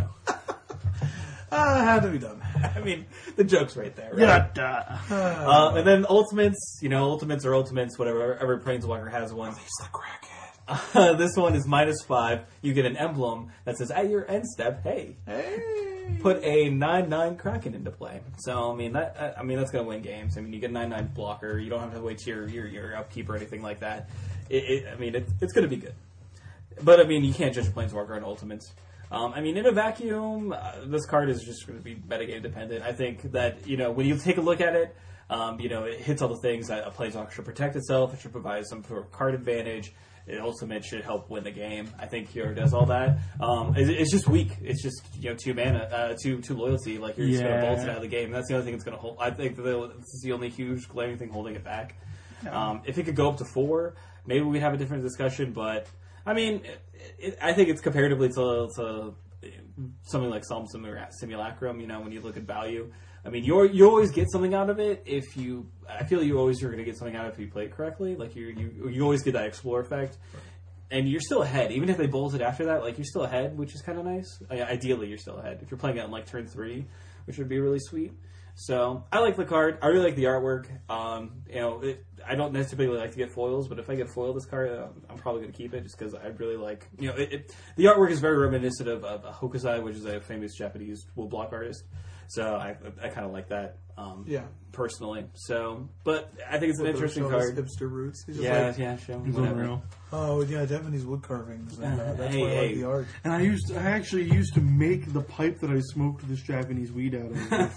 uh, had to be done. I mean, the joke's right there, right? Yeah. Uh, and then ultimates, you know, ultimates or ultimates, whatever. Every Planeswalker has one. He's the crackhead. Uh, this one is minus five. You get an emblem that says, at your end step, hey, Hey. put a nine nine Kraken into play. So, I mean, that I mean that's going to win games. I mean, you get a nine nine blocker. You don't have to wait to your, your, your upkeep or anything like that. It, it, I mean, it, it's going to be good. But, I mean, you can't judge a Planeswalker on ultimates. Um, I mean, in a vacuum, uh, this card is just going to be metagame dependent. I think that, you know, when you take a look at it, um, you know, it hits all the things that a Planeswalker should protect itself. It should provide some sort of card advantage. It ultimate should help win the game. I think Kiora does all that. Um, it, it's just weak. It's just, you know, two mana, uh, two, two loyalty. Like, you're just going to bolt it out of the game. That's the only thing that's going to hold. I think that this is the only huge glaring thing holding it back. Um, if it could go up to four, maybe we'd have a different discussion, but... I mean, it, it, I think it's comparatively to, to something like Solemn Simulacrum, you know, when you look at value. I mean, you you always get something out of it if you... I feel you always are going to get something out of it if you play it correctly. Like, you you you always get that Explore effect. And you're still ahead. Even if they bolted after that, like, you're still ahead, which is kind of nice. I mean, ideally, you're still ahead. If you're playing it on, like, turn three, which would be really sweet. So, I like the card. I really like the artwork. Um, you know, it, I don't necessarily like to get foils, but if I get foil this card, uh, I'm probably going to keep it just because I really like... You know, it, it, the artwork is very reminiscent of, of Hokusai, which is a famous Japanese wool block artist. So, I I kind of like that, um, yeah. personally. So, but I think it's an Look interesting his card. hipster roots. He's just Yeah, like, yeah, show He's whatever. unreal. oh, yeah, Japanese wood carvings. And, uh, that's Hey, why I like hey. the art. And I used, to, I actually used to make the pipe that I smoked this Japanese weed out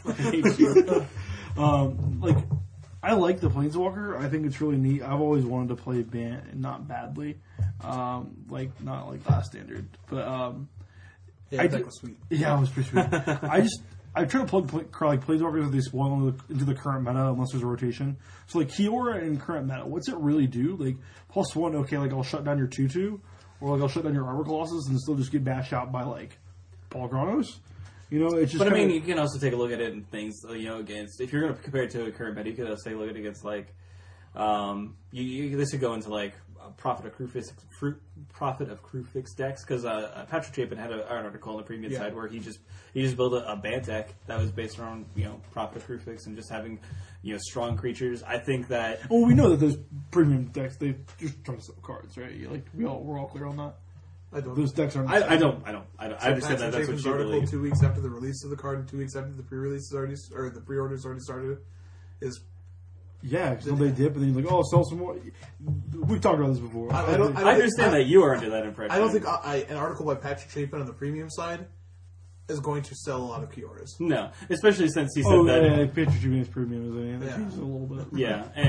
of. um, like, I like the Planeswalker. I think it's really neat. I've always wanted to play ban, not badly, um, like not like last standard, but um, Yeah, I that did- was sweet. yeah, it was pretty sweet. I just I try to plug play, like Planeswalkers if they spoil into the, into the current meta unless there's a rotation. So like Kiora in current meta, what's it really do? Like plus one, okay, like I'll shut down your two two, or like I'll shut down your Arbor Colossus and still just get bashed out by like Paul Granos. You know, it's just. But I kinda, mean, you can also take a look at it and things, you know, against, if you're going to compare it to a current meta, you could also take a look at it against, like, um, you, you this could go into, like, a Prophet of Crufix, Fru, Prophet of Crufix decks, because uh, Patrick Chapin had a, an article on the premium Yeah. side where he just he just built a, a Bant deck that was based around, you know, Prophet of Crufix and just having, you know, strong creatures. I think that... well, we know that those premium decks they just try to sell cards, right? You, like we all we're all clear on that. I don't Those decks aren't. I, I don't, I don't, I don't, I So understand that Patrick that's what Chapin's you article believe. two weeks after the release of the card and two weeks after the pre-release is already, or the pre-order's already started, is Yeah, because they dip and then you're like, oh, sell some more. We've talked about this before. I- I don't- I understand I- that you are under that impression. I don't think I, I, an article by Patrick Chapin on the premium side is going to sell a lot of Kioras. No, especially since he said Oh, that... yeah, yeah, Patrick Junior's premium is in. They Yeah. changed it a little bit. Yeah, and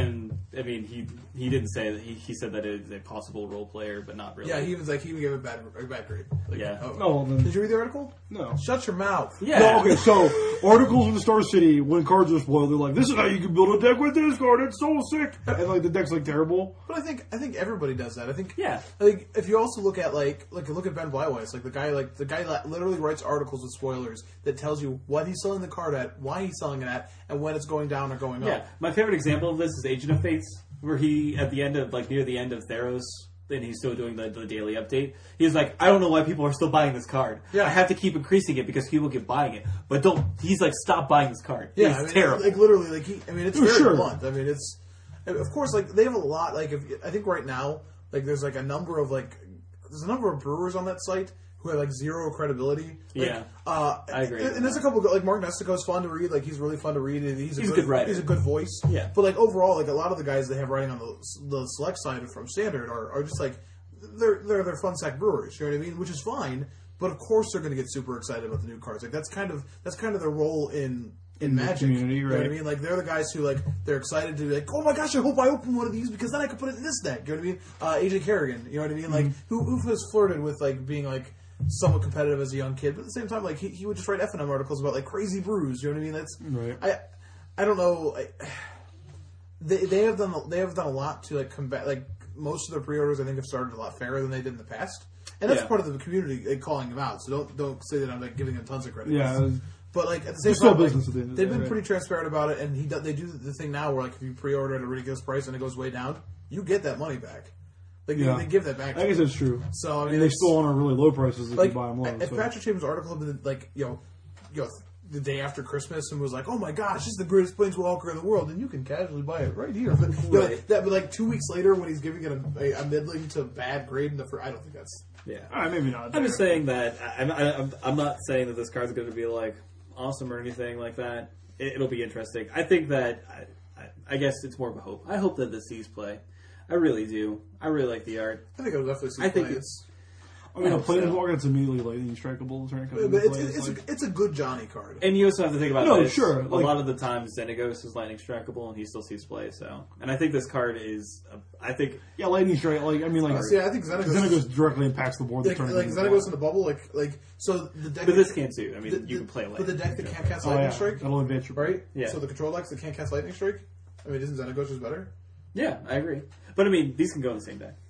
I mean, he he didn't say that. He, he said that it's a possible role player, but not really. Yeah, he was like he even gave it a bad a bad grade. Like, Yeah. Oh. Oh, well, then- Did you read the article? No. Shut your mouth. Yeah. No, okay, so articles in Star City when cards are spoiled, they're like, "This is how you can build a deck with this card. It's so sick," and like the deck's like terrible. But I think I think everybody does that. I think Yeah. I think if you also look at like like look at Ben Blyweiss, like the guy like the guy li- literally writes articles with spoilers that tells you what he's selling the card at, why he's selling it at, and when it's going down or going Yeah, up. my favorite example of this is Agent of Fates, where he, at the end of, like, near the end of Theros, and he's still doing the, the daily update, he's like, I don't know why people are still buying this card. Yeah. I have to keep increasing it because people keep buying it. But don't, he's like, stop buying this card. Yeah, it's I mean, terrible. Like literally, like he. I mean, it's Oh, very sure. blunt. I mean, it's of course like they have a lot. Like if, I think right now, like there's like a number of like there's a number of brewers on that site who have like zero credibility. Like, Yeah. uh, I agree And, with and there's a that. couple like Mark Nestico's fun to read. Like he's really fun to read. And he's a He's a good, good writer. He's a good voice. Yeah. But like overall, like a lot of the guys they have writing on the the select side from Standard are, are just like they're they're they're fun sack brewers. You know what I mean? Which is fine. But of course they're going to get super excited about the new cards. Like that's kind of that's kind of their role in. In, In the Magic, community, you know what I right. mean? Like they're the guys who like they're excited to be like, oh my gosh, I hope I open one of these because then I can put it in this deck. You know what I mean? Uh, A J Kerrigan, you know what I mean? Like Mm-hmm. who who has flirted with like being like somewhat competitive as a young kid, but at the same time, like he, he would just write F and M articles about like crazy brews. You know what I mean? That's Right. I I don't know. I, they they have done they have done a lot to like combat like most of their pre-orders. I think have started a lot fairer than they did in the past, and that's Yeah. part of the community like, calling them out. So don't don't say that I'm like giving them tons of credit. Yeah, it was- But like at the same It's still time, like, business at the end of the they've day, been right? pretty transparent about it, and he do, they do the thing now where like if you pre-order at a ridiculous price and it goes way down, you get that money back. Like Yeah. they, they give that back. I to guess you. that's true. So I mean, And they it's- still honor really low prices if like you buy them low. if so. Patrick Chambers' article had been like you know, you know, the day after Christmas and was like, oh my gosh, this is the greatest Planeswalker in the world, and you can casually buy it right here. But you know, Right. that, but like two weeks later when he's giving it a, a, a middling to bad grade in the first, I don't think that's. yeah. All right, maybe not. I'm just saying that, I- I'm, I'm, I'm not saying that this card's going to be, like, awesome or anything like that. It, it'll be interesting. I think that, I, I, I guess it's more of a hope. I hope that this sees play. I really do. I really like the art. I think I'll definitely see. I think play. it's- I mean, I a hope so. Planeswalker that's immediately lightning strikeable. Turn comes but into it's, play. it's, like, a, it's a good Johnny card. And you also have to think about No, this. sure, A like- lot of the times, Xenagos is lightning strikeable, and he still sees play. So, and I think this card is. Uh, I think yeah, lightning strike. Like I mean, like See, I think Xenagos, Xenagos directly impacts the board. like, the turn like it Xenagos into in the bubble, like like so the deck. But this can't too. I mean, the- you the- can play But the lightning. deck that can't cast Oh, Lightning yeah. Strike, That'll advance your right? Yeah. So the control decks that can't cast Lightning Strike. I mean, isn't Xenagos just better? Yeah, I agree. But I mean, these can go in the same deck.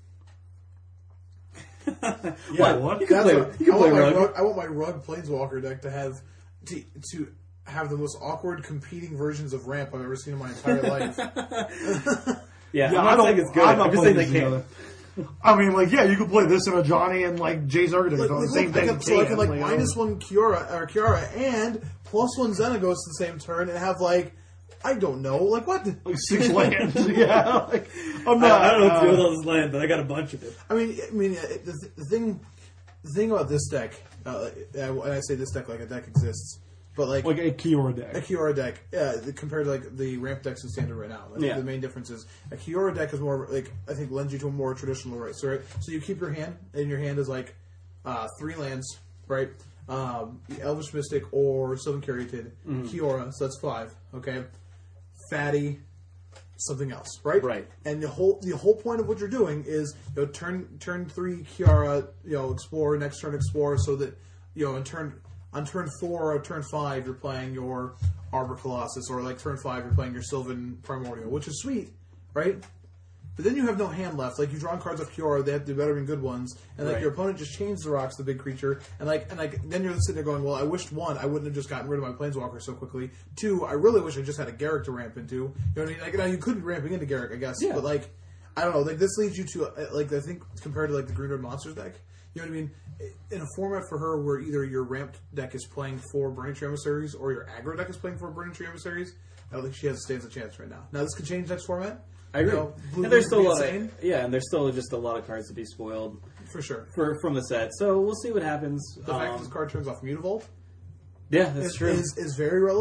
Yeah, what? You can That's play, what- you can I, play want my Rug. rug, I want my Rug Planeswalker deck to have to, to have the most awkward competing versions of Ramp I've ever seen in my entire life. Yeah, Yeah, I'm I not don't- saying it's good. I'm I'm, not just saying playing they this can't. together. I mean, like, yeah, you could play this in a Johnny and like Jay's Architect Like, on the like, same look, I thing. can, so I can like like, minus one Kiora or Kiara and plus one Xenagos the same turn and have like I don't know, like what? like six lands. Yeah, like I'm I, not. I don't know what to do with uh, all this land, but I got a bunch of it. I mean, I mean, uh, the, th- the thing, the thing about this deck, uh, and I say this deck like a deck exists, but like, like a Kiora a deck. Kiora deck uh, compared to like the ramp decks in standard right now. I think Yeah. the main difference is a Kiora deck is more like I think lends you to a more traditional race. Right? So you keep your hand, and your hand is like uh, three lands, right? Um, Elvish Mystic or Sylvan Caryatid, Kiora, so that's five. Okay, Fatty, something else, right? Right. And the whole the whole point of what you're doing is you know turn turn three Kiara, you know explore next turn explore, so that you know in turn on turn four or turn five you're playing your Arbor Colossus, or like turn five you're playing your Sylvan Primordial, which is sweet, right? But then you have no hand left. Like you draw cards off Kiora, they have to better be good ones, and like Right. your opponent just changed the rocks, the big creature, and like and like then you're sitting there going, well, I wished one, I wouldn't have just gotten rid of my Planeswalker so quickly. Two, I really wish I just had a Garrick to ramp into. You know what I mean? Like now you could be ramping into Garrick, I guess, Yeah. but like I don't know. Like this leads you to uh, like I think compared to like the Green Red Monsters deck, you know what I mean? In a format for her where either your ramped deck is playing for Burning Tree Emissaries or your aggro deck is playing for Burning Tree Emissaries, I don't think she has stands a chance right now. Now this could change next format. I agree. You know, Blue and there's Blue still a could lot be of, insane. yeah, and there's still just a lot of cards to be spoiled For sure. for from the set. So we'll see what happens. The fact that Um, this card turns off Mutavault yeah, that's is, true. is, is very relevant.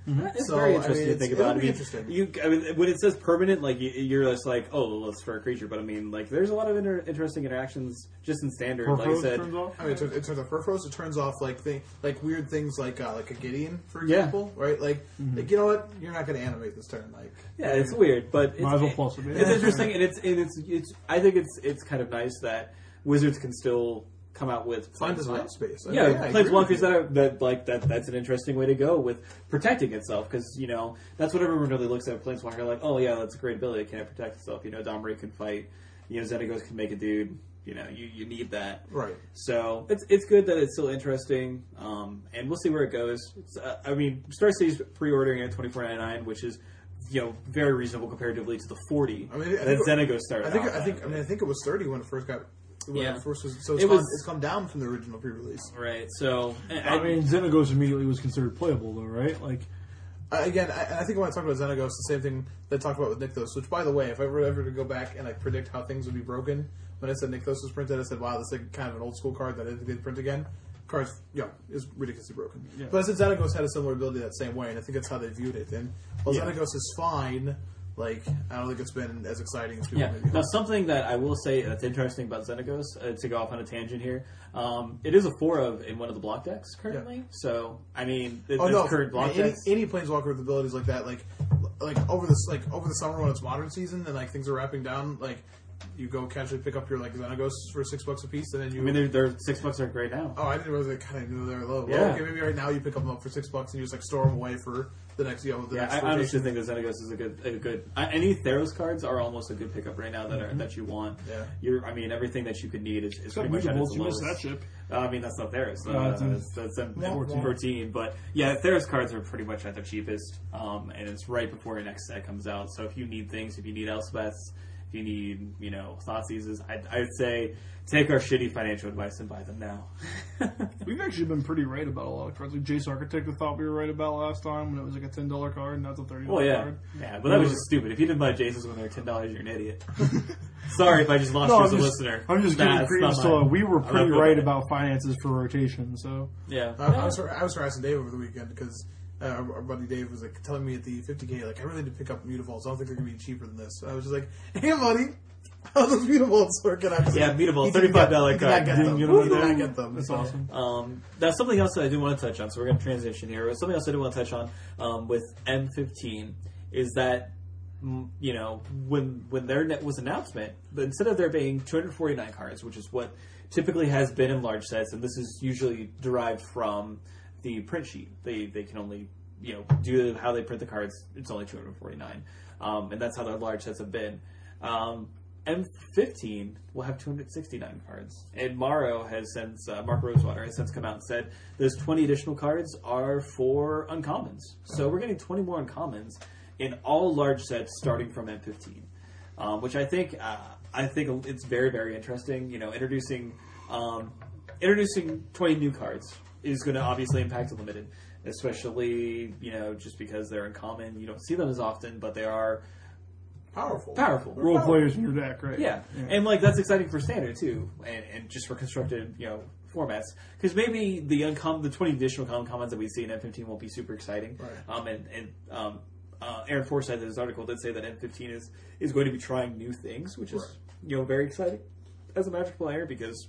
It's So, very I interesting mean, to think it's- about. I it'll be mean, interesting. you, I mean, when it says permanent, like you, you're just like, oh, well, it's for a creature. But I mean, like, there's a lot of inter- interesting interactions just in standard. Like I Furfrou said, turns off? I mean, in terms, in terms of Furfrows, it turns off like thing, like weird things like uh, like a Gideon, for Yeah. example, right? Like, like you know what? You're not going to animate this turn, like. yeah, it's weird, but it's, Might as well plus it, yeah. it's interesting, and it's and it's it's. I think it's it's kind of nice that Wizards can still come out with Find planes- design space. I Yeah, mean, I agree with planeswalkers you. that are that like that. That's an interesting way to go with protecting itself because you know that's what everyone really looks at planeswalker like. Oh yeah, that's a great ability. Can it protect itself? You know, Domri can fight. You know, Xenagos can make a dude. You know, you, you need that. Right. So it's it's good that it's still interesting, um, and we'll see where it goes. It's, uh, I mean, Star City's pre-ordering at twenty four ninety nine, which is you know very reasonable comparatively to the forty I mean, I that think- Xenagos started. I think out I think at. I mean I think it was thirty when it first got. When Yeah. it first was, so it's, It gone, was- it's come down from the original pre-release. right. So I mean, Xenagos immediately was considered playable, though, right? Like, Uh, again, I, I think when I talked about Xenagos, the same thing that I talked about with Nykthos. Which, by the way, if I were ever to go back and like predict how things would be broken, when I said Nykthos was printed, I said, "Wow, this is like kind of an old school card that I didn't think they'd print again." Cards, yeah, is ridiculously broken. Yeah. But I said Xenagos had a similar ability that same way, and I think that's how they viewed it. And while Yeah. Xenagos is fine, like I don't think it's been as exciting as people Yeah. maybe. Now, hope. something that I will say that's interesting about Xenagos, uh, to go off on a tangent here, um, it is a four of in one of the block decks currently. So, I mean, th- Oh there's no! current block any, decks. any planeswalker with abilities like that, like like over this like over the summer when it's modern season and like things are wrapping down, like you go casually pick up your like Xenagos for six bucks a piece, and then you. I mean, they're, they're six bucks are great now. oh, I didn't realize they kind of knew they were low. Yeah. Well, okay, maybe right now you pick them up for six bucks and you just like store them away for the next, you know, the Yeah, next I honestly rotation. think that Xenagos is a good, a good. Uh, any Theros cards are almost a good pickup right now that are that you want. Yeah. You're, I mean, everything that you could need is, is except pretty much at its Mutables, you missed that lowest. ship. Uh, I mean, that's not Theros. Uh, No, it's in- that's that's M Yeah, fourteen. yeah. fourteen. But yeah, Theros cards are pretty much at their cheapest, um, and it's right before your next set comes out. So if you need things, if you need Elspeths, if you need, you know, Thoughtseizes, I'd, I'd say take our shitty financial advice and buy them now. We've actually been pretty right about a lot of cards. Like Jace Architect, I thought we were right about last time when it was like a ten dollar card, and that's a thirty dollar Well, yeah, card. yeah, but that was just stupid. If you didn't buy Jaces when they were ten dollars, you're an idiot. Sorry if I just lost No, you I'm as a just, listener. I'm just Nah, giving it's credence not to mine. we were I'm not pretty good right at it. about finances for rotation. So Yeah, I, I was I was harassing Dave over the weekend because uh, our, our buddy Dave was like telling me at the fifty K, like I really need to pick up Mutavaults. I don't think they're gonna be cheaper than this. So I was just like, hey, buddy, how those Mutavaults work? And I was Yeah, like, Mutavault, he didn't thirty-five get- dollar he did not card. get Didn't them. get He them. did not get them. that's so. awesome. Um, that's something else that I do want to touch on. So we're going to transition here. Something else I do want to touch on um, with M fifteen is that mm, you know when when their net was announcement, but instead of there being two hundred forty-nine cards, which is what typically has been in large sets, and this is usually derived from the print sheet. They they can only you know do how they print the cards. It's only two hundred forty-nine, um, and that's how their large sets have been. Um, M fifteen will have two hundred sixty-nine cards. And Morrow has since, uh, Mark Rosewater has since come out and said those twenty additional cards are for uncommons. So we're getting twenty more uncommons in all large sets starting from M fifteen. Um, which I think, uh, I think it's very, very interesting. You know, introducing, um, introducing twenty new cards is going to obviously impact the limited, especially, you know, just because they're uncommon. You don't see them as often, but they are Powerful. powerful. Role players in your deck, right? Yeah. and like that's exciting for standard too, and, and just for constructed, you know, formats. Because maybe the uncom- the twenty additional common comments that we see in M fifteen won't be super exciting. Right. Um, and and um, uh, Aaron Forsythe in his article did say that M fifteen is is going to be trying new things, which is Right. you know very exciting as a Magic player because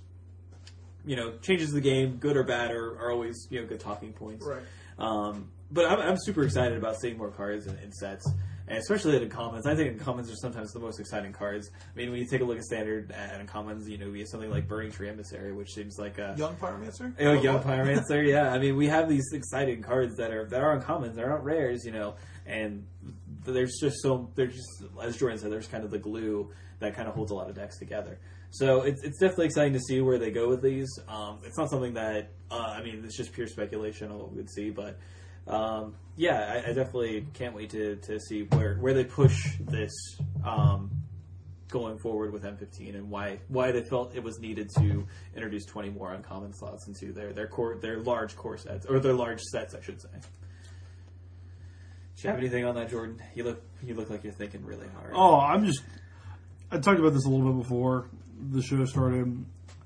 you know changes the game, good or bad, are, are always you know good talking points. Right. Um, but I'm, I'm super excited about seeing more cards in, in sets. And especially in commons, I think commons are sometimes the most exciting cards. I mean, when you take a look at standard and commons, you know, we have something like Burning Tree Emissary, which seems like a Young Pyromancer? Oh, Young What? Pyromancer, yeah. I mean, we have these exciting cards that are that are uncommons, they're not rares, you know, and there's just so they're just as Jordan said, there's kind of the glue that kind of holds a lot of decks together. So it's it's definitely exciting to see where they go with these. Um, it's not something that uh, I mean, it's just pure speculation on what we would see, but. Um, yeah, I, I definitely can't wait to, to see where, where they push this um, going forward with M fifteen and why why they felt it was needed to introduce twenty more uncommon slots into their their core their large core sets or their large sets, I should say. Do you have anything on that, Jordan? You look you look like you're thinking really hard. Oh, I'm just. I talked about this a little bit before the show started.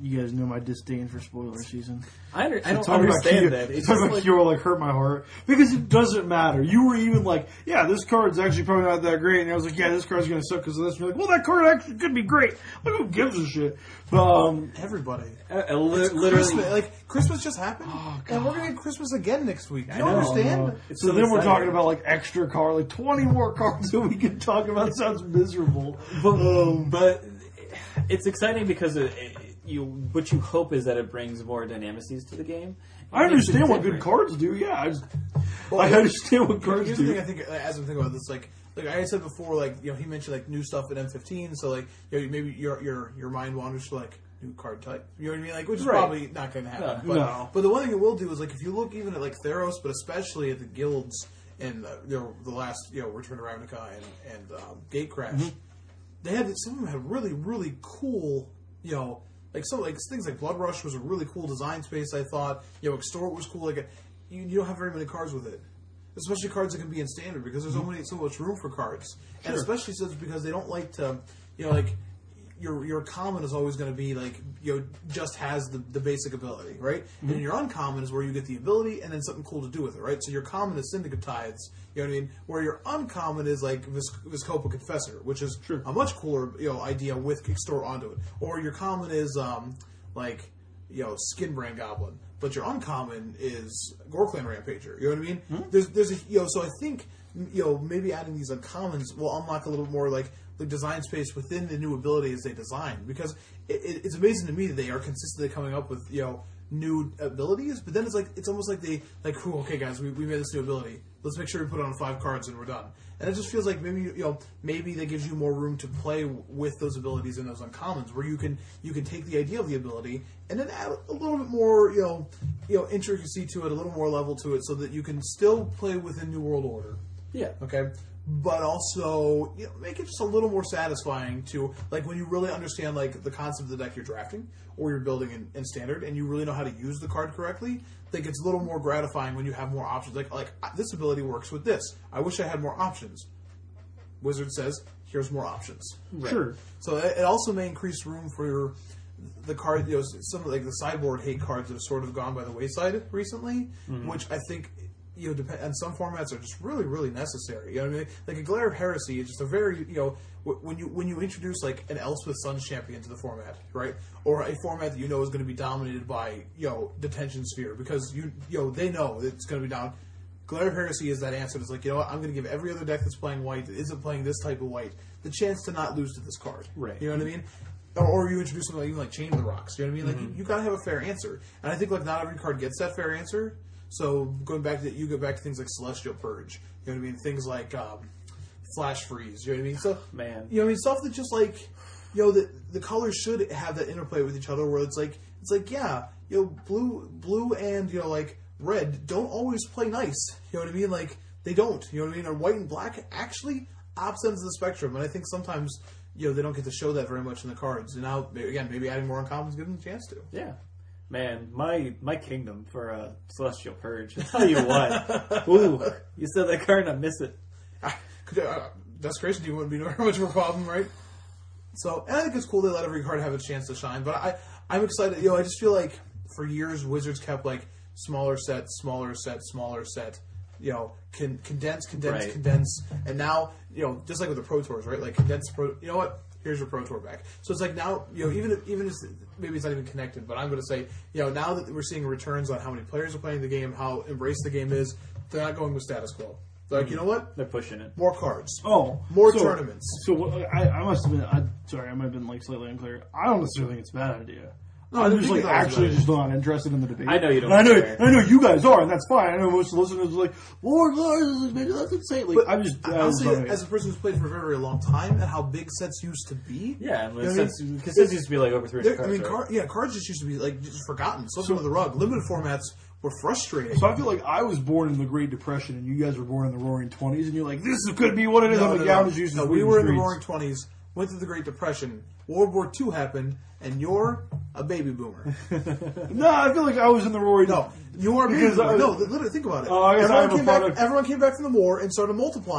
You guys know my disdain for spoiler season. I, under, I don't Talking understand about that. Kyo, It's talking just about like, Kyo like hurt my heart because it doesn't matter. You were even like, yeah, this card's actually probably not that great, and I was like, yeah, this card's gonna suck because of this. And you're like, well, that card actually could be great. Like, who gives a shit? But um, Everybody. uh, uh, li- It's literally. Christmas. Like Christmas just happened, Oh, and we're gonna get Christmas again next week. You I don't know, understand? uh, It's so so then we're exciting. talking about like extra card, like twenty more cards that we can talk about. It sounds miserable. But, Um, but it's exciting because it, it, you what you hope is that it brings more dynamicies to the game. I It makes it understand what good different. cards do. Yeah, I, just, Well, I understand what cards Here's the do. thing I think, as I'm thinking about this, like, like I said before, like, you know, he mentioned, like, new stuff in M fifteen, so, like, you know, maybe your your your mind wanders to, like, new card type. You know what I mean? Like, which is Right. probably not going to happen. No. But, No. but the one thing it will do is, like, if you look even at, like, Theros, but especially at the guilds and, uh, you know, the last, you know, Return to Ravnica and, and um, Gatecrash, Mm-hmm. they had, some of them had really, really cool, you know, like some like things like Blood Rush was a really cool design space. I thought, you know, Extort was cool. Like a, you, you don't have very many cards with it, especially cards that can be in standard because there's so many so much room for cards, and especially since because they don't like to, you know, like your your common is always going to be like you know just has the, the basic ability, right? And your uncommon is where you get the ability and then something cool to do with it, right? So your common is Syndicate Tides, you know what I mean? Where your uncommon is like Vis- Viscopa Confessor, which is a much cooler you know idea with Extort onto it. Or your common is um, like you know Skinbrand Goblin, but your uncommon is Gorklan Rampager. You know what I mean? There's there's a you know so I think you know maybe adding these uncommons will unlock a little more like the design space within the new abilities they design because it, it, it's amazing to me that they are consistently coming up with you know new abilities, but then it's like it's almost like they like, cool, okay guys, we, we made this new ability. Let's make sure we put it on five cards and we're done. And it just feels like maybe you know maybe that gives you more room to play with those abilities and those uncommons, where you can you can take the idea of the ability and then add a little bit more you know you know intricacy to it, a little more level to it, so that you can still play within New World Order. Yeah. Okay. But also, you know, make it just a little more satisfying to, like, when you really understand, like, the concept of the deck you're drafting or you're building in, in Standard and you really know how to use the card correctly, I think it's a little more gratifying when you have more options. Like, like this ability works with this. I wish I had more options. Wizard says, here's more options. Sure. So it, it also may increase room for your, the card, you know, some of, like, the sideboard hate cards that have sort of gone by the wayside recently, Mm-hmm. which I think... You know, depend, and some formats are just really, really necessary. You know what I mean? Like a Glare of Heresy is just a very, you know, w- when you when you introduce like an Elspeth Suns champion to the format, right? Or a format that you know is going to be dominated by, you know, Detention Sphere because you, you know, they know that it's going to be down. Glare of Heresy is that answer. It's like, you know what? I'm going to give every other deck that's playing white that isn't playing this type of white the chance to not lose to this card. Right. You know what I mean? Or, or you introduce something like even like Chain of the Rocks. You know what I mean? Like you, you got to have a fair answer, and I think like not every card gets that fair answer. So going back to you go back to things like Celestial Purge, you know what I mean? Things like um, Flash Freeze, you know what I mean? So Man. you know what I mean? Stuff that just like you know the the colors should have that interplay with each other, where it's like it's like yeah, you know, blue blue and you know like red don't always play nice. You know what I mean? Like they don't. You know what I mean? Or white and black actually opposite ends of the spectrum, and I think sometimes you know they don't get to show that very much in the cards. And now again, maybe adding more uncommons gives them a chance to. Yeah. Man, my my kingdom for uh, Celestial Purge. I tell you what. Ooh, you said that card and I miss it. Could, uh, Desecration wouldn't be very much of a problem, right? So, and I think it's cool they let every card have a chance to shine. But I, I'm excited. You know, I just feel like for years Wizards kept like smaller set, smaller set, smaller set. You know, con- condense, condense, Right. condense, and now you know, just like with the Pro Tours, right? Like condense Pro. You know what? Here's your Pro Tour back. So it's like now, you know, even if, even if maybe it's not even connected, but I'm going to say, you know, now that we're seeing returns on how many players are playing the game, how embraced the game is, they're not going with status quo. They're like, you know what? They're pushing it. More cards. Oh, More so- tournaments. So what- I, I must have been. I, sorry, I might have been like slightly unclear. I don't necessarily think it's a bad idea. No, I'm I just think like it's actually bad. just not interested in the debate. I know you don't And I know. care. I know you guys are, and that's fine. I know most listeners are like, Lord, Lord, maybe that's insane. Like, But I'm just. I was honestly, not- as a person who's played for a very, very long time, and how big sets used to be. Yeah, and You know what I mean? since, because this used to be like over three hundred There- I cards. mean, right? car, yeah, cards just used to be like just forgotten, swept under the rug. Limited formats were frustrating. So I feel like I was born in the Great Depression, and you guys were born in the Roaring Twenties, and you're like, this could be what it is. No, I'm no, the no. gown is used. No, we were in the Roaring Twenties, went through the Great Depression, World War Two happened, and you're a baby boomer. No, I feel like I was in the Roaring. No, you are a baby Because boomer. I- No, literally think about it. Oh, I guess everyone, I'm a came back, product- everyone came back from the war and started multiplying,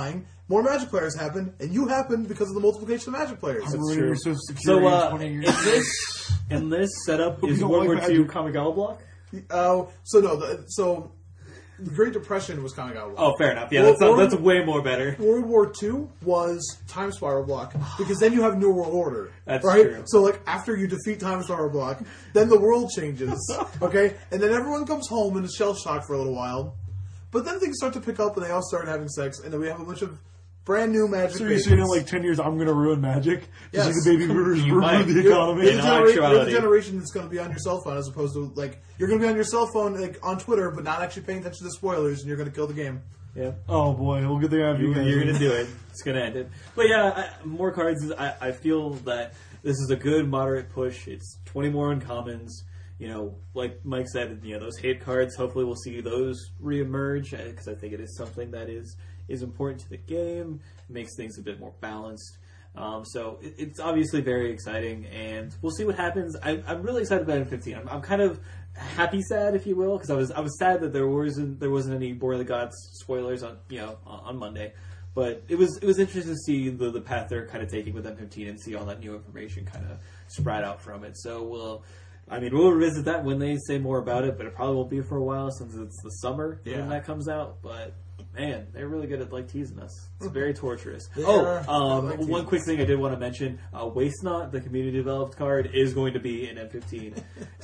more Magic players happen, and you happen because of the multiplication of Magic players. I'm That's ready true. for Social Security So, uh, in twenty in years. this in this setup Hope is you don't World like War Two Magic. Kamigawa block. Uh, so no, the, so the Great Depression was coming out. Oh, fair enough. Yeah, World that's not, War- that's way more better. World War Two was Time Spiral Block because then you have New World Order. That's right? true. So like after you defeat Time Spiral Block, then the world changes. Okay, and then everyone comes home and is shell shocked for a little while, but then things start to pick up and they all start having sex, and then we have a bunch of brand new Magic. So you're saying in like ten years I'm going to ruin Magic? Just Yes. like the baby boomers You might. ruined the You're- economy? You're In the, genera- you're the actuality. generation that's going to be on your cell phone as opposed to like you're going to be on your cell phone like on Twitter, but not actually paying attention to spoilers, and you're going to kill the game. Yeah. Oh boy, well good thing I have you You, guys. you're going to do it. It's going to end it. But yeah, I, more cards. Is, I, I feel that this is a good moderate push. It's twenty more uncommons. You know, like Mike said, you know, those hate cards, hopefully we'll see those reemerge because I think it is something that is, is important to the game. It makes things a bit more balanced. Um, so it, it's obviously very exciting, and we'll see what happens. I, I'm really excited about M fifteen. I'm, I'm kind of happy sad, if you will, because I was I was sad that there wasn't there wasn't any War of the Gods spoilers on you know on, on Monday, but it was it was interesting to see the the path they're kind of taking with M fifteen and see all that new information kind of spread out from it. So we'll. I mean, we'll revisit that when they say more about it, but it probably won't be for a while since it's the summer Yeah. when that comes out. But man, they're really good at like teasing us. It's very torturous. They oh, are. um, They like one teasing quick us. thing I did want to mention: uh, Waste Not, the community developed card, is going to be in M fifteen.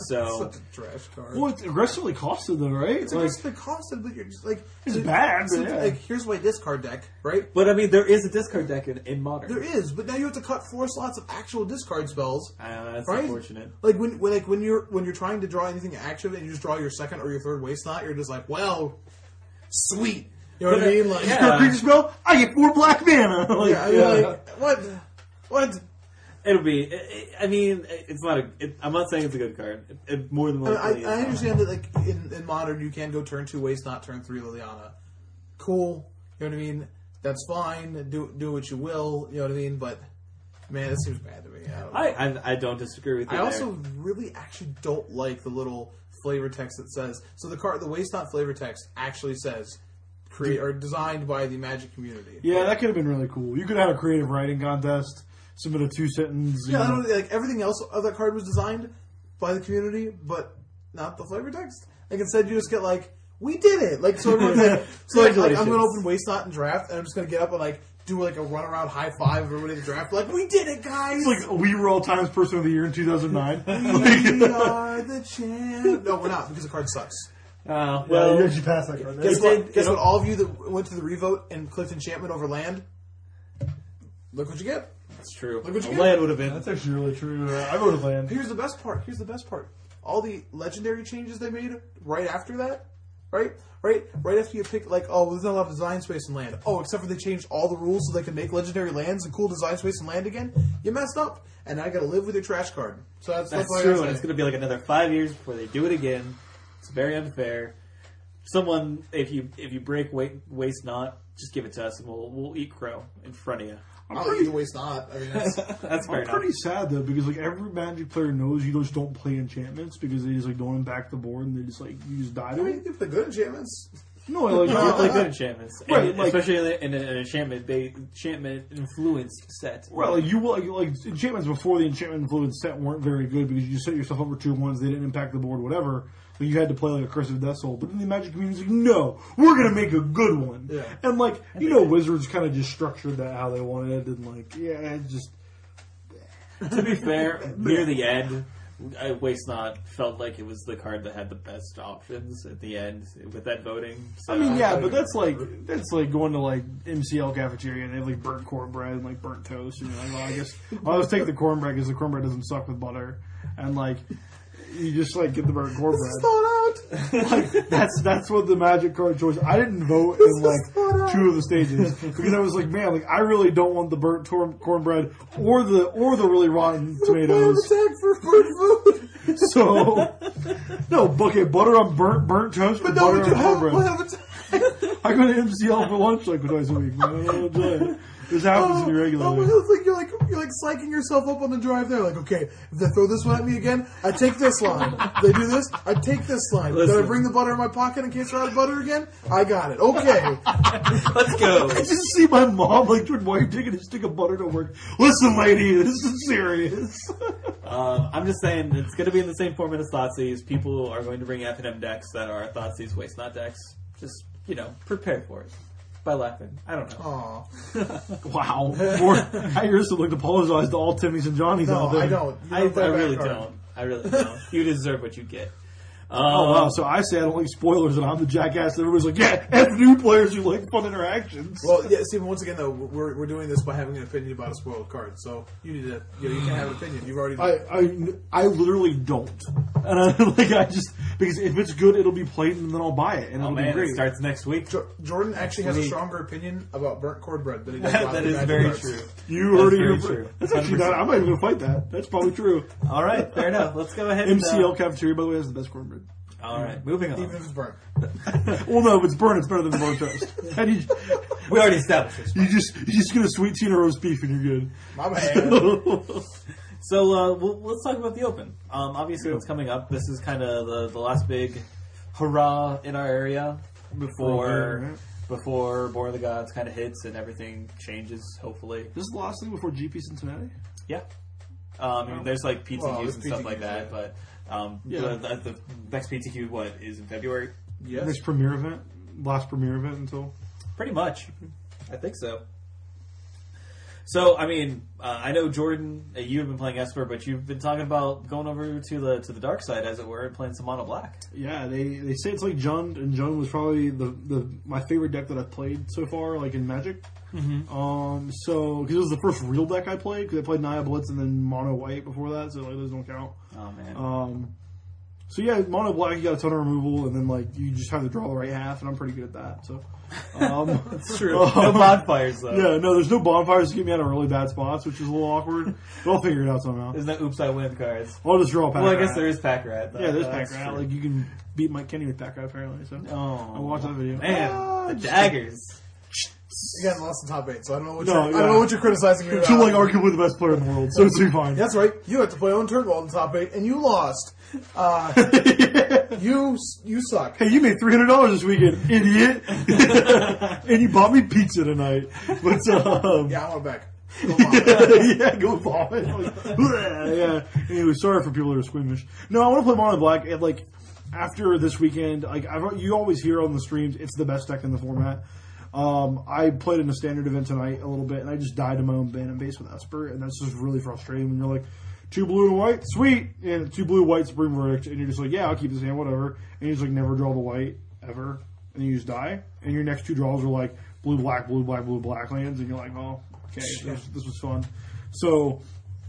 So Such a trash card. Well, it's aggressively costed though, right? It's Like, aggressively costed, but you're just like It's so- bad, so, but yeah. Like here's my discard deck, right? But I mean, there is a discard deck in, in Modern. There is, but now you have to cut four slots of actual discard spells. Uh, that's Right? unfortunate. Like when, when, like when you're when you're trying to draw anything active and you just draw your second or your third waste slot, you're just like, well, sweet. You know what I But, uh, mean? Like, yeah. for a creature spell, I get four black mana. Like, yeah, I mean, like what, what? It'll be. It, it, I mean, it's not a. It, I'm not saying it's a good card. It, it more than I, likely. I, I is not. understand that like in, in modern you can go turn two waste, not turn three Liliana. Cool. You know what I mean? That's fine. Do do what you will. You know what I mean? But man, it seems bad to me. I don't know. I, I I don't disagree with you. I there. also really actually don't like the little flavor text that says so the card the waste not flavor text actually says create or designed by the Magic community. yeah, that could have been really cool. You could have had a creative writing contest, submit a two sentence. Yeah, I don't like everything else of that card was designed by the community, but not the flavor text. Like instead you just get like we did it. Like so everyone's like so like, like I'm gonna open waste not and draft and I'm just gonna get up and like do like a run around high five of everybody in the draft like we did it guys. It's like we were all Times Person of the Year in two thousand nine. we are the champ. No, we're not because the card sucks. Uh, Well, well, you actually passed that card. Guess It what? did- Guess it- what? All of you that went to the revote and clicked enchantment over land, look what you get. that's true. Look what you A get. land would have been. That's actually really true. Uh, I voted land. Here's the best part. Here's the best part. All the legendary changes they made right after that, right, right, right after you pick like, oh, there's not a lot of design space in land. Oh, except for they changed all the rules so they can make legendary lands and cool design space in land again. You messed up, and now I got to live with your trash card. So that's That's all I true, gotta and say. it's going to be like another five years before they do it again. It's very unfair. Someone, if you if you break wa- waste not, just give it to us, and we'll we'll eat crow in front of you. I'll either waste not. I mean, that's, That's fair I'm enough. pretty sad though because like every Magic player knows you just don't play enchantments because they just like don't impact the board and they just like you just die I to mean, it. you play good enchantments. No, like You uh, play good enchantments, Right, and like- especially in, a, in an enchantment ba- enchantment influenced set. well, like you like, like enchantments before the enchantment influence set weren't very good because you just set yourself up for two ones. They didn't impact the board, whatever. Like you had to play like a Curse of Death Soul, but then the Magic community's like, no, we're gonna make a good one. Yeah. And like you know, Wizards kind of just structured that how they wanted, and like yeah, it just To be fair, near the end, I Waste Not felt like it was the card that had the best options at the end with that voting. So, I mean, yeah, I but that's like agree. that's like going to like M C L cafeteria and they have like burnt cornbread and like burnt toast. And you're like, well, I guess I'll just take the cornbread because the cornbread doesn't suck with butter. And like, you just like get the burnt cornbread. Thought out. Like that's that's what the Magic card choice. I didn't vote in like thought out. two of the stages because I was like, man, like I really don't want the burnt tor- cornbread or the or the really rotten tomatoes. Plan attack for burnt food. So no, okay, butter on burnt burnt toast, But or no, butter would you on have cornbread. plan attack? I go to M C L for lunch like twice a week, man. I don't enjoy it. This happens Oh, to me oh, regularly. it's like you're like you're like psyching yourself up on the drive there. Like, okay, if they throw this one at me again, I take this line. If they do this, I take this line. Did I Listen. bring the butter in my pocket in case we're out of butter again? I got it. Okay. Let's go. I just see my mom like, Jordan, why are you taking a stick of butter to work? Listen, lady, this is serious. Um, I'm just saying it's going to be in the same format as Thoughtseize. People are going to bring F and M decks that are Thoughtseize waste not decks. Just, you know, prepare for it by laughing. I don't know. Aw. Wow. Or, I used to like to apologize to all Timmys and Johnnies No, out there. I don't. You I, don't play I a bad really card. don't. I really don't. You deserve what you get. Um, Oh wow! So I say I don't like spoilers, and I'm the jackass. And everybody's like, "Yeah, F new players who like fun interactions." Well, yeah, Stephen. Once again, though, we're we're doing this by having an opinion about a spoiled card. So you need to, you know, you can't have an opinion. You've already. I, I, I literally don't, and I like I just because if it's good, it'll be played, and then I'll buy it, and oh it'll man, be it great. starts next week. Jo- Jordan actually has a Sweet. stronger opinion about burnt cornbread than he does about That the is magic very cards. true. You That's heard it very here. true. fir- That's actually not. I'm not even gonna fight that. That's probably true. All right, fair enough. Let's go ahead. M and, C L uh, cafeteria, by the way, has the best cornbread. All right, moving Even on. if it's burnt. Well, no, if it's burnt, it's better than burnt toast. And you, We already established this. you just you just get a sweet tea and a roast beef, and you're good. My bad. So uh, we'll, let's talk about the Open. Um, obviously, it's coming up. This is kind of the, the last big hurrah in our area before Right. before Born of the Gods kind of hits and everything changes. Hopefully, This is the last thing before G P Cincinnati. yeah. Um, I mean, there's like P T Qs Well, there's and stuff P T Qs, like that, yeah. but um, Yeah. the, the, the next P T Q what is in February? Yes. Next premiere event, last premiere event until. Pretty much, I think so. So, I mean, uh, I know Jordan, uh, you've been playing Esper, but you've been talking about going over to the to the dark side, as it were, and playing some mono black. Yeah, they, they say it's like Jund, and Jund was probably the, the my favorite deck that I've played so far, like in Magic. Mm-hmm. Um, so because it was the first real deck I played, because I played Naya Blitz and then Mono White before that, so like those don't count. Oh man. Um, so yeah, Mono Black, you got a ton of removal, and then like you just have to draw the right half, and I'm pretty good at that. So um, It's true. No bonfires though. yeah, no, there's no bonfires to get me out of really bad spots, which is a little awkward, but I'll figure it out somehow. There's no oops I win cards. I'll just draw a pack. Well, I guess rat. there is Pack Rat. Though. Yeah, there's That's pack rat. true. Like you can beat Mike Kenny with pack rat apparently. So Oh, I watched that video. Man, Ah, the just- daggers. Again, lost the top eight, so I don't know what No, you're, I yeah. don't know what you're criticizing me You're like about. arguably the best player in the world, so it's fine. That's right. You had to play on Turnwald in the top eight, and you lost. Uh, you you suck. Hey, you made three hundred dollars this weekend, idiot! And you bought me pizza tonight. But um, Yeah, I want it back. Go on. yeah, go vomit. Like, bleh, yeah. Anyway, sorry for people that are squeamish. No, I want to play Mono Black. And, like after this weekend, like I've, you always hear on the streams, it's the best deck in the format. Um, I played in a standard event tonight a little bit, and I just died to my own Bantam base with Esper, and that's just really frustrating when you're like, two blue and white, sweet, and two blue, white, Supreme Verdict, and you're just like, yeah, I'll keep this hand, whatever, and you just like never draw the white, ever, and you just die, and your next two draws are like blue, black, blue, black, blue, black lands, and you're like, oh, okay, this, was- this was fun. So,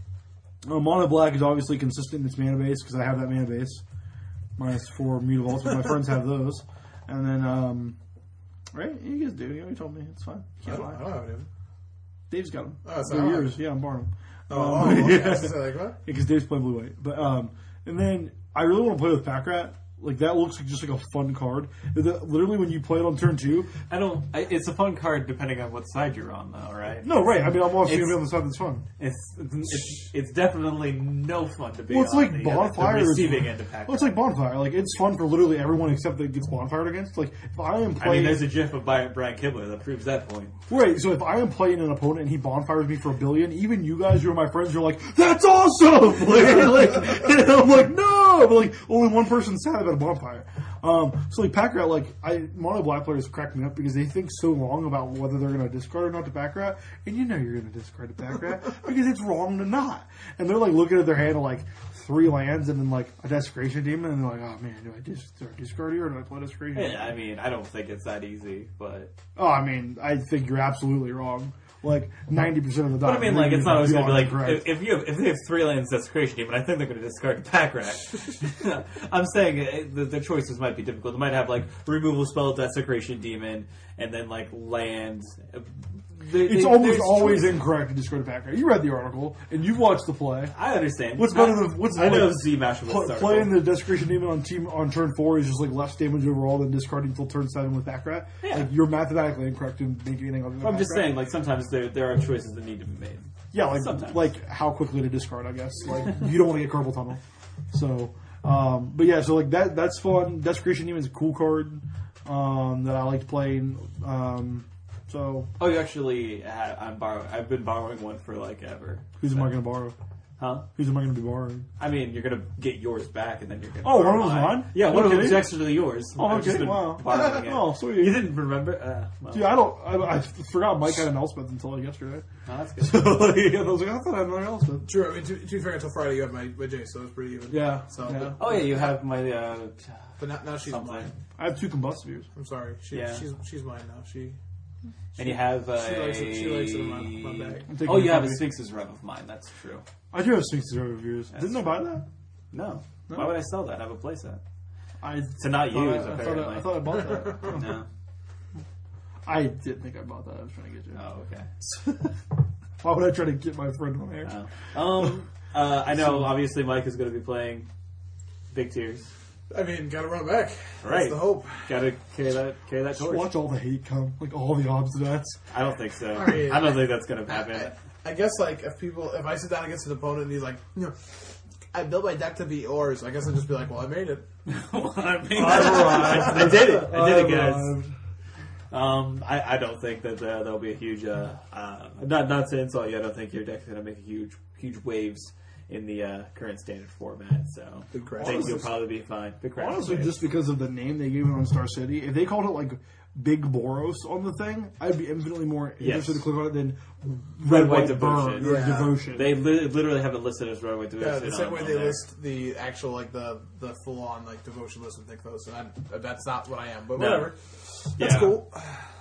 uh, Mono Black is obviously consistent in its mana base, because I have that mana base, minus four Mutavaults, but my friends have those, and then, um... Right? You guys do. You already told me. It's fine. I Can't don't, I lie. don't have any. Dave's got them. Oh, so They're I don't yours. Yeah, I'm borrowing them. Oh, Um, oh, okay. yeah. I was gonna say, like, what? Because Dave's playing blue white. But um, and then I really want to play with Pack Rat. Like that looks like just like a fun card. The- literally, when you play it on turn two, I don't. I, it's a fun card depending on what side you're on, though, right? no, right? I mean, I'm also It's- gonna be on the side that's fun. It's it's, it's definitely no fun to be. Well, it's on like the, uh, Bonfire. the is- receiving end of Pack. Well, it's like Bonfire. Like it's fun for literally everyone except that gets bonfired against. Like if I am I mean, playing, there's a GIF of Brian Brian Kibler that proves that point. right. So if I am playing an opponent and he bonfires me for a billion, even you guys, you're my friends, you're like, that's awesome. Like, like and I'm like, no, but like only one person's sad about a bonfire. Um, so like Pack Rat, like I Mono Black players crack me up because they think so long about whether they're going to discard or not to Pack Rat, and you know you're going to discard a Pack Rat because it's wrong to not. And they're like looking at their hand of like three lands and then like a Desecration Demon, and they're like, oh man, do I, dis- do I discard here or do I play Desecration? Yeah, I mean, I don't think it's that easy, but Oh, I mean, I think you're absolutely wrong. Like ninety percent of the time. but I mean, like, it's not always going to be like correct. if, if you have, if they have three lands Desecration Demon, I think they're going to discard the Pack Rat. I'm saying uh, the, the choices might be difficult. They might have like removal spell Desecration Demon, and then like land. They- it's they- almost there's always choices. incorrect to discard a background. You read the article and you watched the play. I understand. What's I- better than what's I know like, Z Mash was pl- started. playing the Desecration Demon on team on turn four is just like less damage overall than discarding till turn seven with backrat. Yeah. Like you're mathematically incorrect to make anything other than I'm just backrat. saying, like sometimes there there are choices that need to be made. Yeah, like Sometimes. like how quickly to discard, I guess. Like you don't want to get Carpal Tunnel. So, um, but yeah, so like that that's fun. Desecration Demon is a cool card um, that I liked playing. Um, so Oh, you actually? Have, I'm borrowing. I've been borrowing one for like ever. who's am I going to borrow? Huh? Who's am I going to be borrowing? I mean, you're gonna get yours back, and then you're gonna. Oh, borrow one of them's mine? Yeah, one of Okay. them's actually yours. Oh, I've just okay, been wow. borrowing it. Oh, sweet. You didn't remember? Uh, well, Dude, I don't. I, I forgot Mike had an Elspeth until like yesterday. no, that's good. So yeah, I was like, I thought I had an Elspeth. True. I mean, to, to be fair, until Friday you have my, my J, so it's pretty even. Yeah. So, yeah. but, Oh yeah, you have my. Uh, but now, now she's something. mine. I have two combustives. I'm sorry. She, Yeah. she's she's mine now. She. And you have uh, She likes it. She likes it in my, my bag. I'm taking Oh, you a have a copy. Sphinx's Rev of mine. That's true. I do have Sphinx's reviews. Didn't I buy that? No. No? Why would I sell that? I have a playset. I To not thought use, I, I, thought I, apparently. I thought I bought that. No. I didn't think I bought that. I was trying to get you. Oh, okay. Why would I try to get my friend on air? Oh. Um, uh, I know, obviously, Mike is going to be playing Big Tears. I mean, gotta run it back. Right. That's the hope. Gotta carry that, carry that Just torch. watch all the hate come, like all the obstinats. I don't think so. I mean, I don't think that's going to happen. I, I guess like if people, if I sit down against an opponent and he's like, you know, I built my deck to beat yours, I guess I'd just be like, well, I made it. Well, I mean, arrived. I did it. I did it, I guys. arrived. Um, I, I don't think that uh, there'll be a huge. Uh, uh, not not to insult you, I don't think your deck's going to make a huge huge waves in the uh, current standard format. So Big I crash think waves. you'll probably be fine. Big crash Honestly, waves. just because of the name they gave it on Star City, if they called it like Big Boros on the thing, I'd be infinitely more Yes. interested to click on it than Red, White, White, Devotion. Burn or Yeah. Devotion. They li- literally have it listed as Red, White Devotion. Yeah, the same on- way on they there. list the actual like the the full on like devotion list and Thinkos, and I, that's not what I am. But No. whatever, that's Yeah. cool.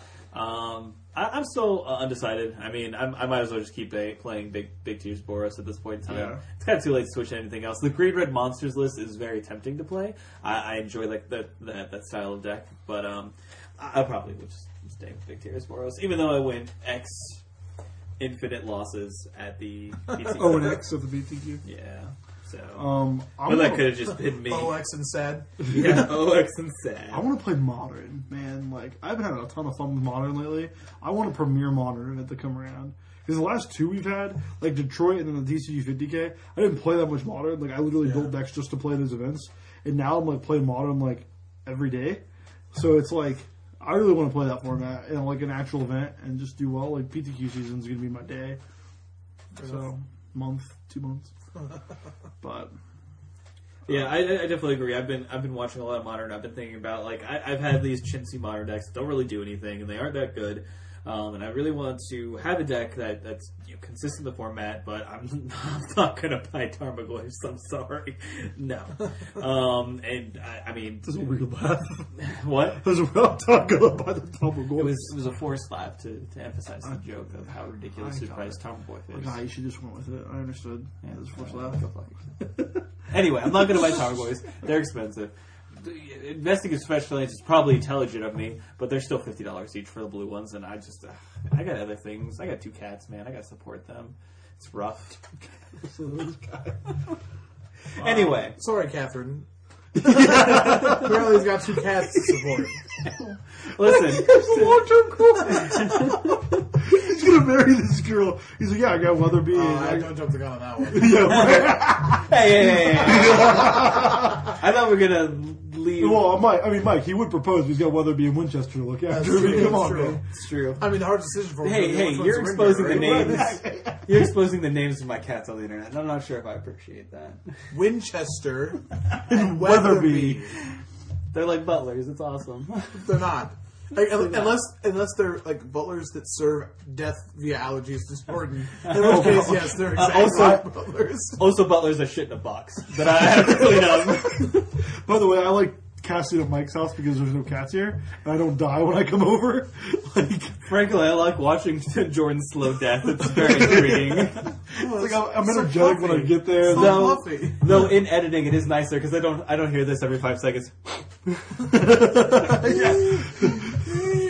Um, I, I'm still uh, undecided. I mean, I'm, I might as well just keep uh, playing Big Big Tears Boros at this point in time. Yeah. It's kind of too late to switch to anything else. The Green Red Monsters list is very tempting to play. I, I enjoy like that, that that style of deck, but um, I, I probably would just stay with Big Tears Boros, even though I win X infinite losses at the P T Q. O and X of the B T Q. Yeah. So, Um, I but that wanna- could have just been me. O X and sad. Yeah, O X and sad. I want to play Modern, man. Like, I've been having a ton of fun with Modern lately. I want a Premier Modern event to come around. Because the last two we've had, like Detroit and then the T C G fifty K, I didn't play that much Modern. Like, I literally Yeah. built decks just to play those events. And now I'm, like, playing Modern, like, every day. So it's like, I really want to play that format in, like, an actual event and just do well. Like, P T Q season's going to be my day. So, month, two months. But... Yeah, I, I definitely agree. I've been I've been watching a lot of Modern. I've been thinking about like I, I've had these chintzy Modern decks that don't really do anything and they aren't that good. Um, and I really want to have a deck that, that's you know, consistent in the format, but I'm, I'm not going to buy Tarmogoyfs. I'm sorry, no. Um, and I, I mean, There's a weird laugh. what? There's a real talk about the double goal. It was it was a forced laugh to, to emphasize the joke of how ridiculously I got priced Tarmogoyf is. God, you should just went with it. I understood. Yeah, it was a forced Uh, laugh. go fuck yourself. Anyway, I'm not going to buy Tarmogoyfs. They're expensive. Investing in special lanes is probably intelligent of me, but they're still fifty dollars each for the blue ones, and I just, uh, I got other things. I got two cats, man. I got to support them. It's rough. So this guy. Anyway, Sorry, Catherine. Apparently, he's got two cats to support. listen. It's a long-term goal. He's gonna marry this girl. He's like, yeah, I got Weatherby. Uh, and I I, don't jump the gun on that one. yeah, right. Hey, hey, hey, hey. I thought we were going to leave. Well, Mike. I mean, Mike. He would propose. But he's got Weatherby and Winchester to look after. I mean, true, come that's on, true. man. It's true. I mean, the hard decision for Hey, which hey, one's you're the ring exposing the bearer, names. right? You're exposing the names of my cats on the internet, and I'm not sure if I appreciate that. Winchester and Weatherby. Weatherby. They're like butlers. It's awesome. They're not. Like, not. unless unless they're like butlers that serve death via allergies to Jordan. In which case, yes, they're Uh, exactly also- like butlers. Also, butlers that shit in a box that I have to clean up. By the way, I like casting at Mike's house because there's no cats here, and I don't die when I come over. Like, Frankly, I like watching Jordan's slow death. It's very intriguing. Oh, it's like I'm, I'm so energetic when I fluffy. get there. So No. fluffy. Though in editing, it is nicer because I don't I don't hear this every five seconds. Good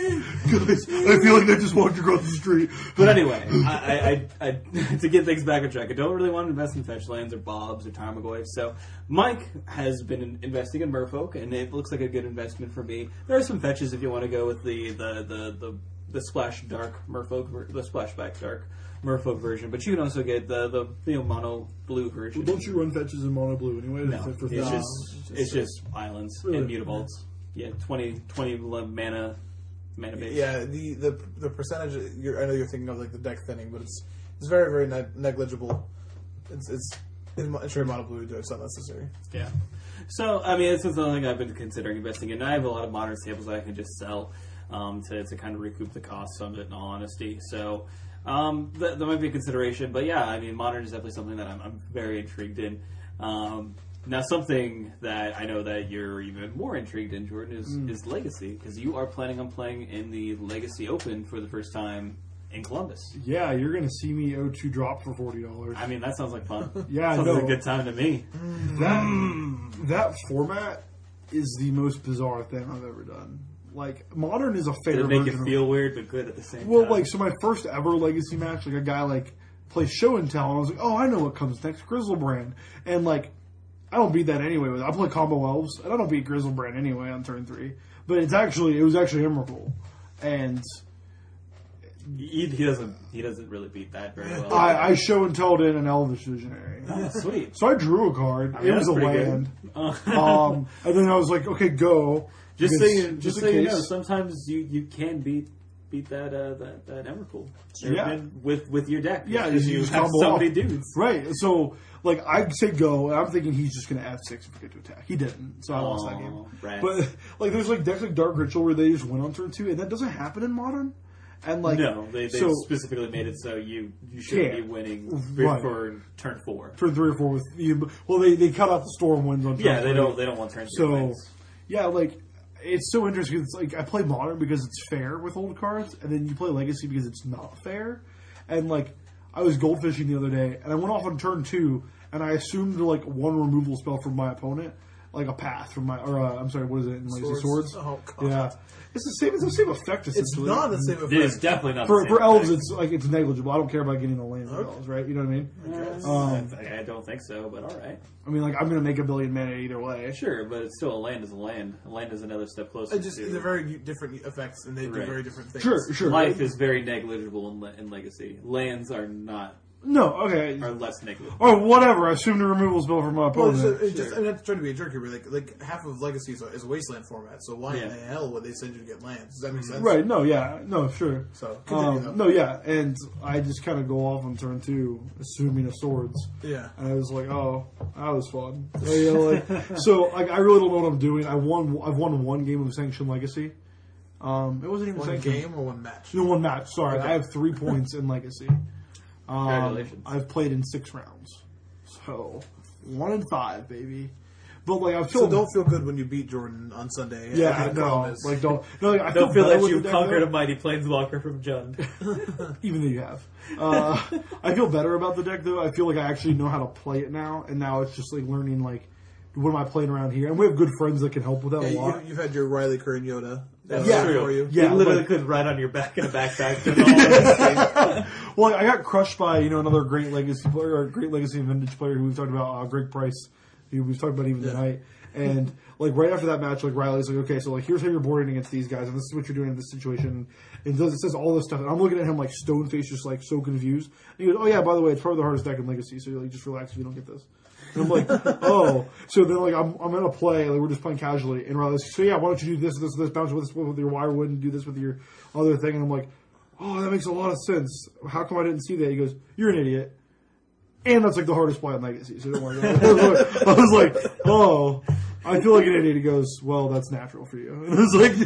Guys, I feel like I just walked across the street. But anyway, I, I, I, I, to get things back on track, I don't really want to invest in fetch lands or Bobs or Tarmogoyf. So Mike has been investing in Merfolk, and it looks like a good investment for me. There are some fetches if you want to go with the the the the, the Splash Dark Merfolk, the Splashback Dark Merfolk version, but you can also get the the you know, mono blue version. Well, don't you run fetches in mono blue anyway? No, It's, like it's for just it's just islands Really? and mutabolts. Yeah, twenty, twenty mana mana base. Yeah, the the the percentage. You're, I know you're thinking of like the deck thinning, but it's it's very very ne- negligible. It's it's in trade mono blue. It's not necessary. Yeah. So, I mean, it's something I've been considering investing in. I have a lot of modern staples that I can just sell um, to, to kind of recoup the costs of it, in all honesty. So, um, that, that might be a consideration. But yeah, I mean, modern is definitely something that I'm, I'm very intrigued in. Um, now, something that I know that you're even more intrigued in, Jordan, is, Mm. is Legacy. Because you are planning on playing in the Legacy Open for the first time in Columbus. Yeah, you're going to see me O two drop for forty dollars. I mean, that sounds like fun. Yeah, sounds no. like a good time to me. That that format is the most bizarre thing I've ever done. Like, Modern is a fair Did it make version you of- feel weird but good at the same Well, time? like, so my first ever Legacy match, like, a guy, like, plays Show and Tell, and I was like, oh, I know what comes next, Grizzlebrand. And, like, I don't beat that anyway. I play Combo Elves, and I don't beat Grizzlebrand anyway on turn three. But it's actually, it was actually Emrakul. And He, he doesn't. He doesn't really beat that very well. I, I Show and Telled in an Elvish Visionary. Oh, sweet. So I drew a card. I mean, it was a that's pretty land. good. Uh, um, and then I was like, okay, go. just so Because- you, just so in you case. know, sometimes you, you can beat beat that uh, that that Emrakul. Yeah. with with your deck. Yeah, because you you just have combo so off. many dudes. Right. So, like, I say go, and I'm thinking he's just going to F six and forget to attack. He didn't, so I lost that Aw, game. rats. But, like, there's, like, decks like Dark Ritual where they just win on turn two, and that doesn't happen in Modern. And, like, No, they, they so, specifically made it so you you should Yeah. be winning Right. for turn four. turn three or four with you. Well, they, they cut out the Storm wins on turn Yeah, they three. don't they don't want turn three So, wins. yeah, like, it's so interesting. It's like, I play Modern because it's fair with old cards, and then you play Legacy because it's not fair. And, like, I was goldfishing the other day, and I went off on turn two, and I assumed, like, one removal spell from my opponent, like a path from my, or, uh, I'm sorry, what is it? In Legacy Swords. Swords? Oh, God. Yeah. It's the same, it's the same effect, It's essentially. not the same It is effect. definitely not For, the same for elves, effect. it's like it's negligible. I don't care about getting the land for Okay. elves, right? You know what I mean? Uh, Um, I, I don't think so, but all right. I mean, like, I'm going to make a billion mana either way. Sure, but it's still a land is a land. A land is another step closer. It just to they're very different effects, and they do Right. very different things. Sure, sure. Life is very negligible in, le- in Legacy. Lands are not No, okay. are less negligible. Or whatever. I assumed a removal spell from my Well, it's opponent. just, it's just, I'm not trying to be a jerk here, but like, like half of Legacy is a, is a wasteland format. So why Yeah. in the hell would they send you to get lands? Does that make sense? Right, no, yeah. No, sure. So continue Um, though. no, yeah. And I just kind of go off on turn two, assuming a swords. Yeah. And I was like, oh, that was fun. You know, like, so, like, I really don't know what I'm doing. I won. I've won one game of Sanctioned Legacy. Um, it wasn't even One sanctioned. game or one match? No, one match. Sorry, Okay. I have three points in Legacy. Um, Congratulations. I've played in six rounds, so one in five, baby. But like I've So feel don't feel good when you beat Jordan on Sunday. yeah, I think the no, problem is- like don't no. Like, I Don't feel better that with you've the deck, conquered though, a mighty planeswalker from Jund. even though you have. Uh, I feel better about the deck though. I feel like I actually know how to play it now, and now it's just like learning like what am I playing around here, and we have good friends that can help with that a Yeah, lot. you, you've had your Riley Kerr and Yoda. That's Yeah. for you. Yeah, you literally like- could ride on your back in a backpack. To the Well, I got crushed by you know another great legacy player, or great legacy and vintage player who we've talked about, uh, Greg Price, who we've talked about even Yeah. tonight. And like right after that match, like Riley's like, okay, so like here's how you're boarding against these guys, and this is what you're doing in this situation. And it, does, it says all this stuff, and I'm looking at him like stone faced, just like so confused. And he goes, oh yeah, by the way, it's probably the hardest deck in Legacy, so like just relax if you don't get this. And I'm like, oh, so then like I'm I'm gonna play, like we're just playing casually, and Riley's like, so yeah, why don't you do this, this, this, bounce with this with your wirewood, and do this with your other thing, and I'm like, oh, that makes a lot of sense. How come I didn't see that? He goes, you're an idiot. And that's like the hardest play on Legacy, so don't worry about it. I was like, oh, I feel like an idiot. He goes, well, that's natural for you. And I was like,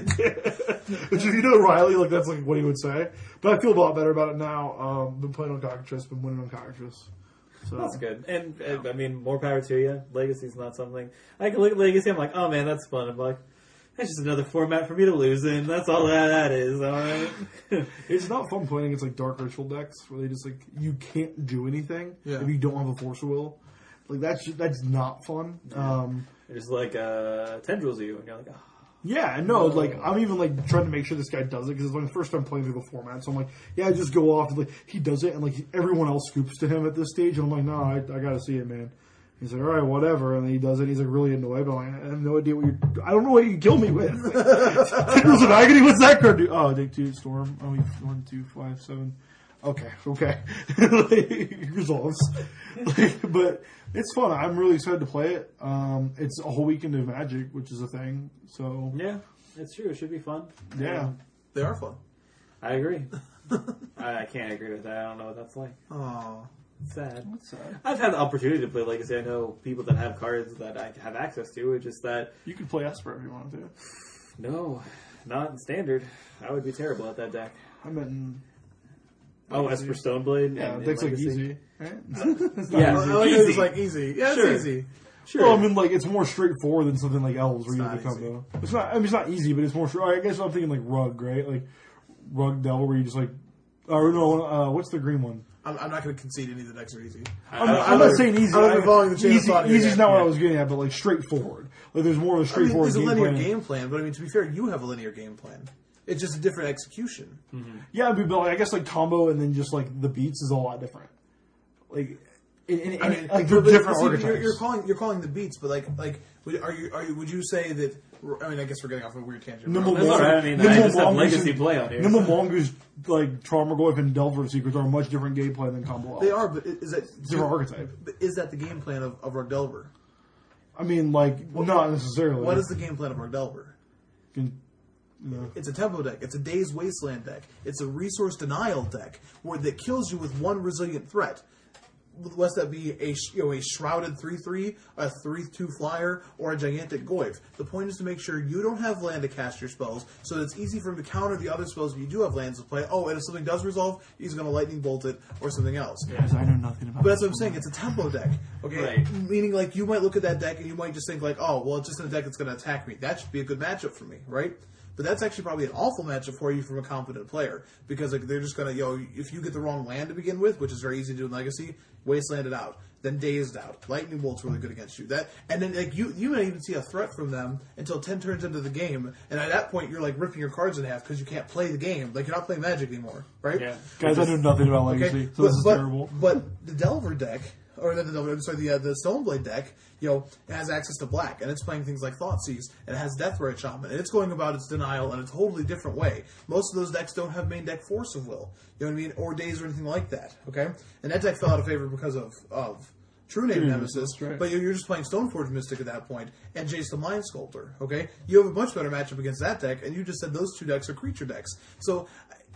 which if you know Riley, like that's like what he would say. But I feel a lot better about it now. Um, been playing on Cockatrice, been winning on Cockatrice. So That's good. And, and I mean, more power to you. Legacy's not something. I can look at Legacy, I'm like, oh man, that's fun. I'm like, that's just another format for me to lose in. That's all that that is, alright? It's not fun playing against like Dark Ritual decks where they just like you can't do anything Yeah. if you don't have a Force of Will. Like that's just, that's not fun. Um, It's like uh, tendrils you, and you're like, oh. Yeah, no, like, I'm even, like, trying to make sure this guy does it, because it's, like, the first time playing through the format, so I'm like, yeah, just go off, and, like, he does it, and, like, everyone else scoops to him at this stage, and I'm like, no, I, I gotta see it, man. He's like, alright, whatever, and then he does it, he's, like, really annoyed, but I'm like, I have no idea what you're, I don't know what you can kill me with. Tickles of Agony, what's that card do? Oh, take two, Storm, oh, one, two, five, seven, okay, okay. Like, resolves. Like, but it's fun. I'm really excited to play it. Um, it's a whole weekend of Magic, which is a thing. So Yeah, it's true. It should be fun. yeah, Um, They are fun. I agree. I, I can't agree with that. I don't know what that's like. Oh, It's sad. That's sad. I've had the opportunity to play Legacy. I know people that have cards that I have access to. It's just that, You could play Esper if you wanted to. no, not in Standard. I would be terrible at that deck. I meant in, Oh, Esper Stoneblade? yeah, and- and decks like Legacy? easy. Right? Yeah, I like it easy. was like easy. Yeah, it's Sure. easy. Sure. Well, I mean, like, it's more straightforward than something like Elves, where It's you have the not combo. It's not. I mean, it's not easy, but it's more. I guess I'm thinking like Rug, right? Like Rug Devil, where you just like, or no, uh, what's the green one? I'm, I'm not going to concede any of the decks are easy. I'm, I- I'm I- not saying easy. I like I- following the chain of easy thought here, easy's yeah. not what I Yeah. was getting at, but like straightforward. Like there's more of a I mean, straightforward there's a game linear plan. game plan, but I mean, to be fair, you have a linear game plan. It's just a different execution. Yeah, but like, I guess like combo and then just like the beats is a lot different. Like, in, in, I in- mean, like they're but- different but see, archetypes. You're, you're calling you're calling the beats, but like like would, are you are you would you say that? I mean, I guess we're getting off a weird tangent. Nimble That's all right. I mean, I Nimble just have Mongoose Legacy and- play on here. Nimble Mongoose, like Tarmogoyf and Delver Secrets, are a much different gameplay than combo. They Elves. are, but is that Different archetype. but is that the game plan of, of Rug Delver? I mean, like not necessarily. What is the game plan of Rug Delver? Can- no. It's a tempo deck. It's a Days Wasteland deck. It's a resource denial deck where that kills you with one resilient threat. Lest that be a sh- you know a shrouded three three, a three two flyer, or a gigantic Goyf. The point is to make sure you don't have land to cast your spells, so that it's easy for him to counter the other spells when you do have lands to play. Oh, and if something does resolve, he's going to lightning bolt it or something else. Because I know nothing about. But that's what I'm saying. It's a tempo deck, okay? Right. Meaning, like, you might look at that deck and you might just think, like, oh, well, it's just a deck that's going to attack me. That should be a good matchup for me, right? But that's actually probably an awful matchup for you from a confident player because like they're just going to, you know, if you get the wrong land to begin with, which is very easy to do in Legacy, wasteland it out, then dazed out. Lightning bolt's really good against you. That and then like you you may even see a threat from them until ten turns into the game, and at that point you're like ripping your cards in half because you can't play the game. Like you're not playing Magic anymore, right? Yeah. Guys, I know nothing about Legacy, Okay, so but, this is but, terrible. but the Delver deck, or the, the Delver, I'm sorry, the uh, the Stoneblade deck, you know, it has access to black, and it's playing things like Thoughtseize, and it has Deathrite Shaman, and it's going about its denial in a totally different way. Most of those decks don't have main deck Force of Will, you know what I mean, or Daze or anything like that. Okay, and that deck fell out of favor because of of True Name True Nemesis, Nemesis, right. but you're, you're just playing Stoneforge Mystic at that point, and Jace the Mind Sculptor. Okay, you have a much better matchup against that deck, and you just said those two decks are creature decks. So.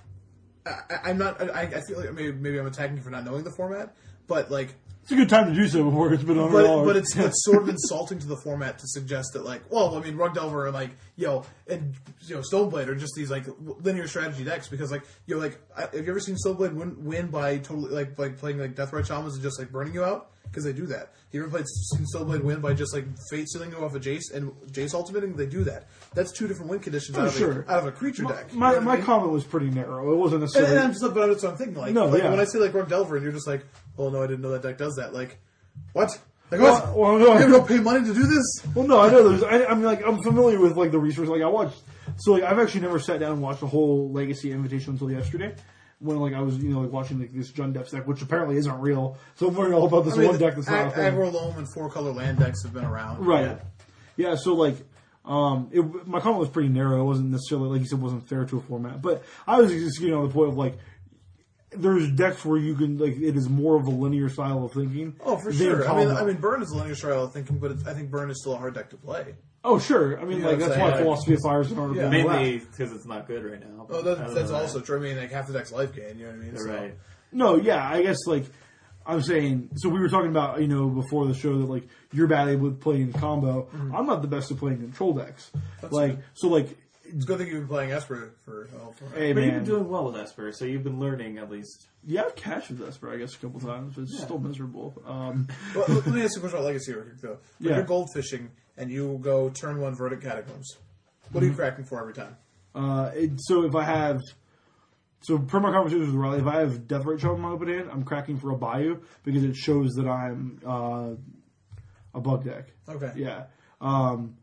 I, I'm not. I, I feel like maybe, maybe I'm attacking you for not knowing the format, but like, It's a good time to do so before it's been on. but, but it's it's sort of insulting to the format to suggest that like, well, I mean, Rug Delver and like, you know, and you know, Stoneblade are just these like linear strategy decks because like, you know, like, I, have you ever seen Stoneblade win, win by totally like like playing like Deathrite Shamans and just like burning you out? Because they do that. You ever played seen Stoneblade win by just like fate sealing you off a Jace and Jace ultimating? They do that. That's two different win conditions Oh, out, of sure. a, out of a creature deck. You my know what I my mean? comment was pretty narrow. It wasn't And, necessarily. and I'm just, but that's what I'm thinking. Like, No, like yeah. when I say like Rug Delver, and you're just like, oh no, I didn't know that deck does that. Like, what? Like Well, what? well, no. You have to pay money to do this? Well, no, I know there's. I, I mean, like, I'm familiar with like the resource. Like, I watched. So, like, I've actually never sat down and watched a whole Legacy Invitation until yesterday, when like I was, you know, like watching like this Jund Depths deck, which apparently isn't real. So I'm learning all about this I mean, one deck that's not a ag- thing. aggro loam and four color land decks have been around. Right. Yeah. So like, um, it, my comment was pretty narrow. It wasn't necessarily like you said, wasn't fair to a format. But I was just getting on the point of like, there's decks where you can like it is more of a linear style of thinking. Oh, for than sure. I mean, combo. I mean, Burn is a linear style of thinking, but it's, I think Burn is still a hard deck to play. oh sure. I mean, You know like what I'm that's why saying? Philosophy of Fire is an article. Yeah. on the Mainly left. because it's not good right now. Oh, but that, other that's than also that, true. I mean, like half the deck's life gain. You know what I mean? So- Right. No, yeah, I guess like I'm saying. So we were talking about you know before the show that like you're bad with playing combo. Mm-hmm. I'm not the best at playing control decks. like good. so, like It's a good thing you've been playing Esper for. Oh, for hey But you've man, been doing well with Esper, so you've been learning at least. yeah, I've cashed with Esper I guess a couple times, but it's still miserable. Um, well, let me ask you a question about Legacy real quick, though. When Yeah. you're gold fishing and you go turn one Verdict Catacombs, what are Mm-hmm. you cracking for every time? uh, it, so if I have. So, per my conversations with Riley, if I have Deathrite Shaman in my open hand, I'm cracking for a Bayou because it shows that I'm uh, a bug deck. Okay. Yeah. Um,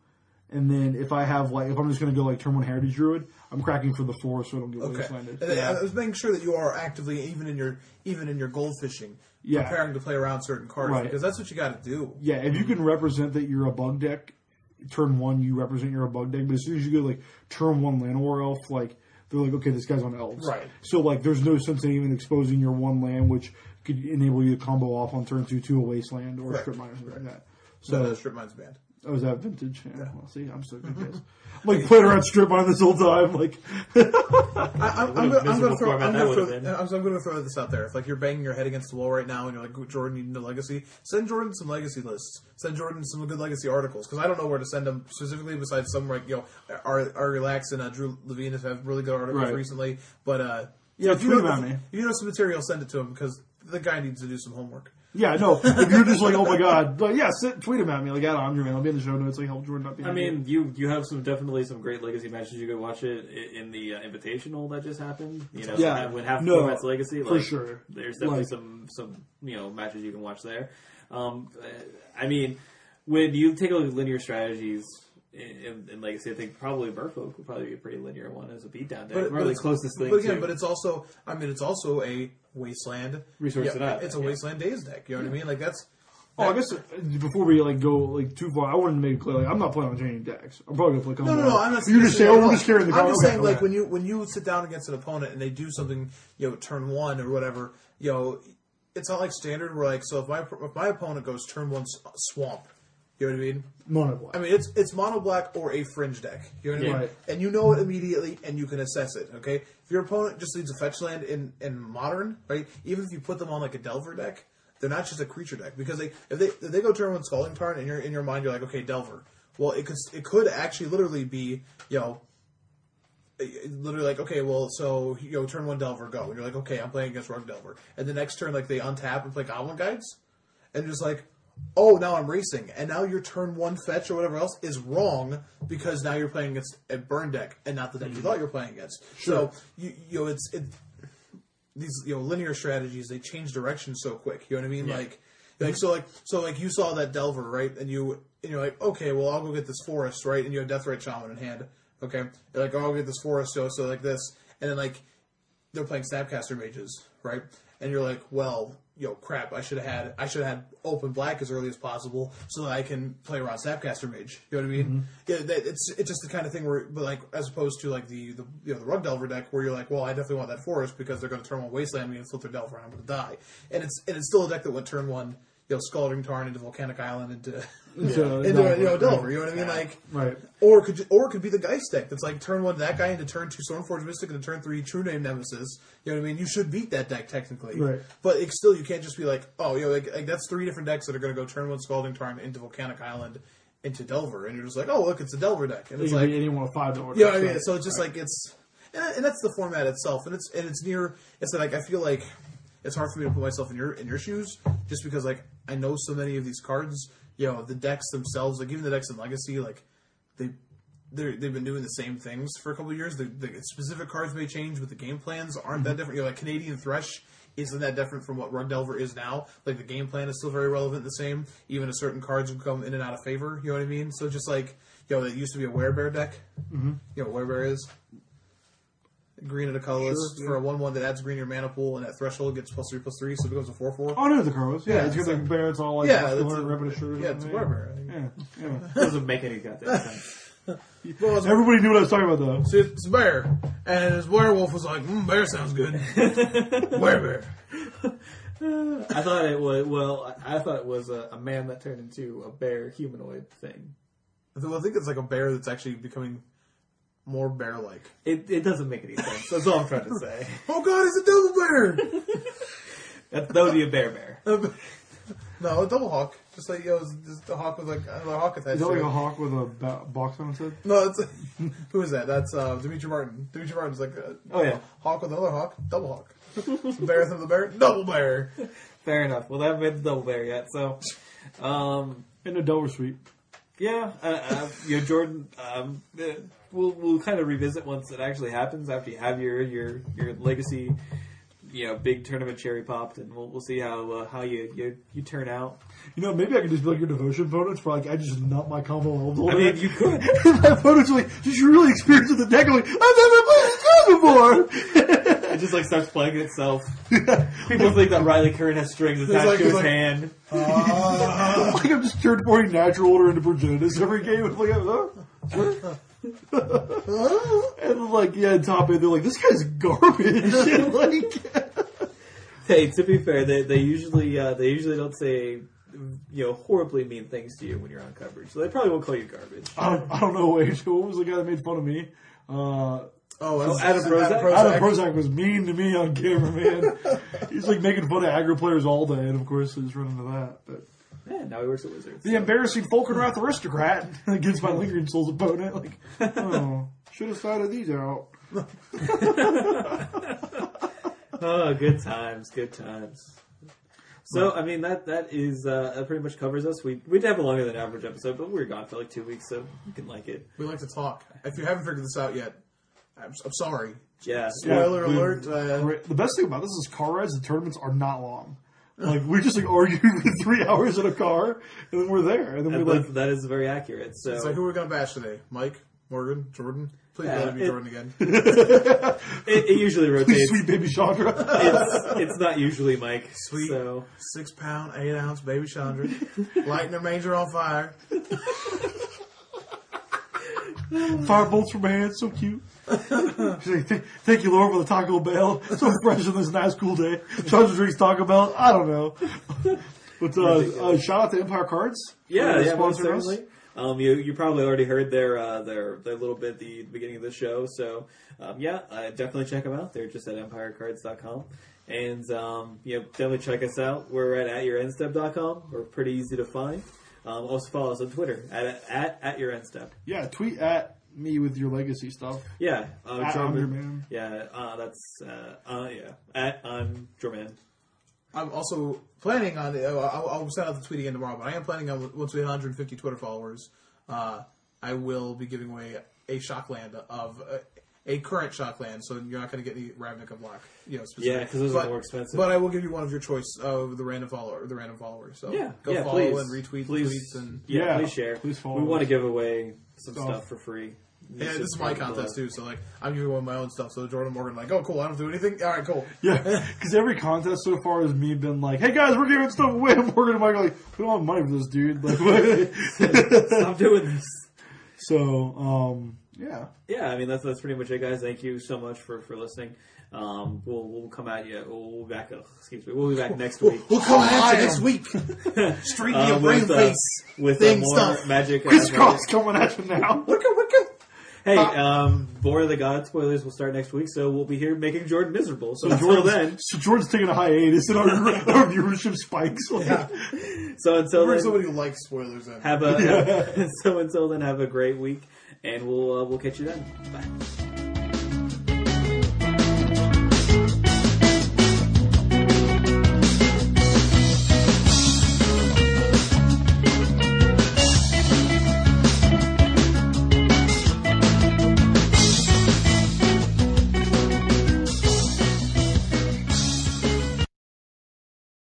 And then if I have like if I'm just going to go like turn one Heritage Druid, I'm cracking for the forest so I don't get Okay. wastelanded. And Yeah. I was making sure that you are actively, even in your even in your gold fishing, Yeah. preparing to play around certain cards Right. because that's what you got to do. Yeah, if you can represent that you're a bug deck, turn one you represent you're a bug deck. But as soon as you go like turn one Llanowar Elf, like they're like, okay, this guy's on elves. Right. So like, there's no sense in even exposing your one land, which could enable you to combo off on turn two to a wasteland or Right. strip mine or something like that. So So the strip mine's banned. oh, is that vintage? Yeah. Well, see, I'm so good. Guys. I'm like playing around strip mine this whole time. Like, I, I'm, I'm, What a gonna- I'm going to miserable throw. I'm format that going to would've throw. been. I'm, I'm going to throw this out there. If like you're banging your head against the wall right now, and you're like, Jordan, you need a legacy. Send Jordan some legacy lists. Send Jordan some good legacy articles because I don't know where to send them specifically. Besides some like you know, our our Relax and uh, Drew Levine have really good articles Right. recently. But uh, yeah, if you tweet know, them at if, me. if you know some material, send it to him because the guy needs to do some homework. yeah, no. If you're just like, oh my god, like, yeah, sit, tweet him at me. Like, Adam, I'm your man. I'll be in the show notes. Like, help Jordan not be. I mean, you you have some definitely some great legacy matches. You could watch it i- in the uh, invitational that just happened. You know, Yeah. when half No, formats legacy, for like, sure. There's definitely Like- some some you know matches you can watch there. Um, uh, I mean, when you take a look at linear strategies in, in, in legacy, I think probably Merfolk would probably be a pretty linear one as a beatdown deck. Probably the it's- closest thing. But again, to, but it's also. I mean, it's also a wasteland Resource to that, It's a yeah. wasteland days deck. You know what I mean? Like that's. Oh, I guess uh, before we like go like too far, I wanted to make it clear like I'm not playing on changing decks. I'm probably gonna play combo. No, no, no. I'm not. You just say, saying- oh, we're just carrying the I'm card. just Okay, saying, like okay. when you when you sit down against an opponent and they do something, you know, turn one or whatever, you know, it's not like standard where like so if my if my opponent goes turn one s- swamp, you know what I mean? mono black. I mean it's it's mono black or a fringe deck, you know what I mean? Right. And you know it immediately and you can assess it. Okay, if your opponent just leads a fetch land in in modern, right? Even if you put them on like a Delver deck. They're not just a creature deck because they if they if they go turn one Scalding Tarn and you're in your mind you're like okay Delver. Well, it could it could actually literally be you know literally like okay well so you know turn one Delver go and you're like okay I'm playing against Rug Delver and the next turn like they untap and play Goblin Guides and just like oh now I'm racing and now your turn one fetch or whatever else is wrong because now you're playing against a burn deck and not the deck you thought you were playing against. So you you know it's it. These you know linear strategies they change direction so quick. You know what I mean? Like, like so like so like you saw that Delver right, and you and you're like okay, well I'll go get this forest right, and you have Deathrite Shaman in hand. Okay, you're like oh, I'll get this forest so so like this, and then like they're playing Snapcaster Mages right, and you're like well yo crap I should have had I should have had open black as early as possible so that I can play around Snapcaster Mage. You know what I mean? Mm-hmm. Yeah, that, it's it's just the kind of thing where but like as opposed to like the the you know the Rug Delver deck where you're like well I definitely want that forest because they're going to turn one Wasteland me and filter Delver and I'm going to die, and it's and it's still a deck that went turn one you know Scalding Tarn into Volcanic Island into Into, into Delver, you know right. Delver. You know what I mean? Like Right. or it could or it could be the Geist deck that's like turn one that guy into turn two Stormforge Mystic and turn three True Name Nemesis. You know what I mean? You should beat that deck technically, Right. but it's still you can't just be like oh you know like, like that's three different decks that are going to go turn one Scalding Tarn into Volcanic Island into Delver, and you're just like oh look it's a Delver deck, and It it's could like be anyone with five dollars. you know what I mean? So it's just like it's and, and that's the format itself, and it's and it's near. It's like I feel like it's hard for me to put myself in your in your shoes, just because like I know so many of these cards. You know, the decks themselves, like even the decks in Legacy, like they they they've been doing the same things for a couple of years. The, the specific cards may change, but the game plans aren't that different. You know, like Canadian Thresh isn't that different from what Rug Delver is now. Like the game plan is still very relevant, the same. Even as certain cards have come in and out of favor. You know what I mean? So just like you know, it used to be a Werebear deck. Mm-hmm. You know what Werebear is. Green and a colorless Sure, for a one one that adds green to your mana pool, and at threshold gets plus three plus three, so it becomes a four four. Oh, I know the Carlos. Yeah, Yeah, it's got it's like like- bear. It's all like yeah, muscular, it's a- ribbon shirt. yeah, it's a Werebear. Yeah, yeah. doesn't make any goddamn sense. Well, it's a- Everybody knew what I was talking about though. See, it's a bear, and his werewolf was like, mm, "Bear sounds good." Werebear. I thought it was well. I I thought it was a, a man that turned into a bear humanoid thing. Well, I think it's like a bear that's actually becoming more bear-like. It it doesn't make any sense. That's all I'm trying to say. Oh God, it's a double bear! That, that would be a bear bear. No, a double hawk. Just like, yo, it's just a hawk with like a hawk attached Is that to like it. a hawk with a ba- box on its head? No, it's who is that? That's uh, Dimitri Martin. Dimitri Martin's like a Oh yeah, hawk with another hawk, double hawk. Bear with the bear, double bear. fair enough. Well, they haven't made the double bear yet, so um, In a Delver suite. yeah, uh, uh, you know, Jordan. Um, uh, we'll we'll kind of revisit once it actually happens after you have your your your legacy you know, big tournament cherry popped, and we'll we'll see how uh, how you, you you turn out. You know, maybe I could just be like your devotion opponents for like I just nut my combo level. I mean, you could. My opponents are like, did you really experience the deck? I'm like, I've never played this card before. It just like starts playing itself. People think that Riley Curran has strings attached like- to his like- hand. Uh, Like I'm just turn pouring natural order into Progenitus every game. I'm like, oh, sure. And like, yeah, top eight, they're like, this guy's garbage. And like, Hey, to be fair, they they usually uh, they usually don't say you know horribly mean things to you when you're on coverage, so they probably won't call you garbage. I don't, I don't know. Wait, what was the guy that made fun of me? Uh, oh, that's, Adam Prozac? Adam Prozac was mean to me on camera, man. He's like making fun of aggro players all day, and of course, I just run into that. But Yeah, now he works at Wizards. the embarrassing Falkenrath aristocrat against my Lingering Souls opponent. Like, oh, should have started these out. Oh, good times, good times. So, I mean, that that is uh, that pretty much covers us. We we did have a longer than average episode, but we were gone for like two weeks, so you can like it. we like to talk. If you haven't figured this out yet, I'm, I'm sorry. Yeah. Spoiler we- alert. Uh, Great. The best thing about this is car rides and tournaments are not long. Like, we just like argue for three hours in a car, and then we're there. And then we And like, that, that is very accurate. So, it's like, who are we going to bash today? Mike? Morgan? Jordan? Please Yeah, let it be it- Jordan again. it, it usually rotates. sweet baby Chandra. It's, it's not usually Mike. Sweet. So, Six pound, eight ounce baby Chandra. Lighting her manger on fire. Fire bolts from my hand, so cute. She's like, "Th- thank you, Lord, for the Taco Bell. So fresh on this nice, cool day. Chandra drinks Taco Bell. I don't know. But uh, uh, shout out to Empire Cards. yeah, for yeah, most sponsoring us. certainly. Um, you you probably already heard their uh, their their little bit at the beginning of the show. So um, yeah, uh, definitely check them out. They're just at empire cards dot com. And um, you know, definitely check us out. We're at at your end step dot com. We're pretty easy to find. Um, also follow us on Twitter at at at your end step. Yeah, tweet at me with your legacy stuff. Yeah, uh, At Jordan- I'm your man. Yeah, uh, that's uh, uh, yeah. At I'm Jorman. I'm also planning on, uh, I'll, I'll send out the tweet again tomorrow, but I am planning on, once we hit one hundred fifty Twitter followers, uh, I will be giving away a Shockland of, uh, a current Shockland, so you're not going to get any Ravnica of Black. You know, specific. Yeah, 'cause those are more expensive. But I will give you one of your choice of the random follower, the random followers. So Yeah, go yeah, follow please. and retweet Please. tweets and. Yeah, Yeah, please share. please follow we want to us. give away some Stuff. stuff for free. Yeah, this is my contest too, so like I'm giving away my own stuff. So Jordan Morgan, like, oh cool, I don't do anything. All right, cool. Yeah, because every contest so far has me been like, hey guys, we're giving stuff away. And Morgan and Mike are like, we don't have money for this, dude. Like, what? Stop doing this. So, um, yeah. Yeah, I mean that's that's pretty much it, guys. Thank you so much for, for listening. Um, we'll we'll come at you. We'll be back. Uh, excuse me. We'll be back next week. We'll come at you Damn. next week. Straight to Uh, your brain with, uh, face. with uh, thing more stuff. magic. uh, Crisscross coming at you now. Wicca, wicca. Hey, um, War of the Gods spoilers will start next week, so we'll be here making Jordan miserable. So until Jordan's, then, so Jordan's taking a hiatus and our, our viewership spikes. Like, Yeah. so until Bring then, somebody who likes spoilers in. have a so until then, have a great week, and we'll uh, we'll catch you then. Bye.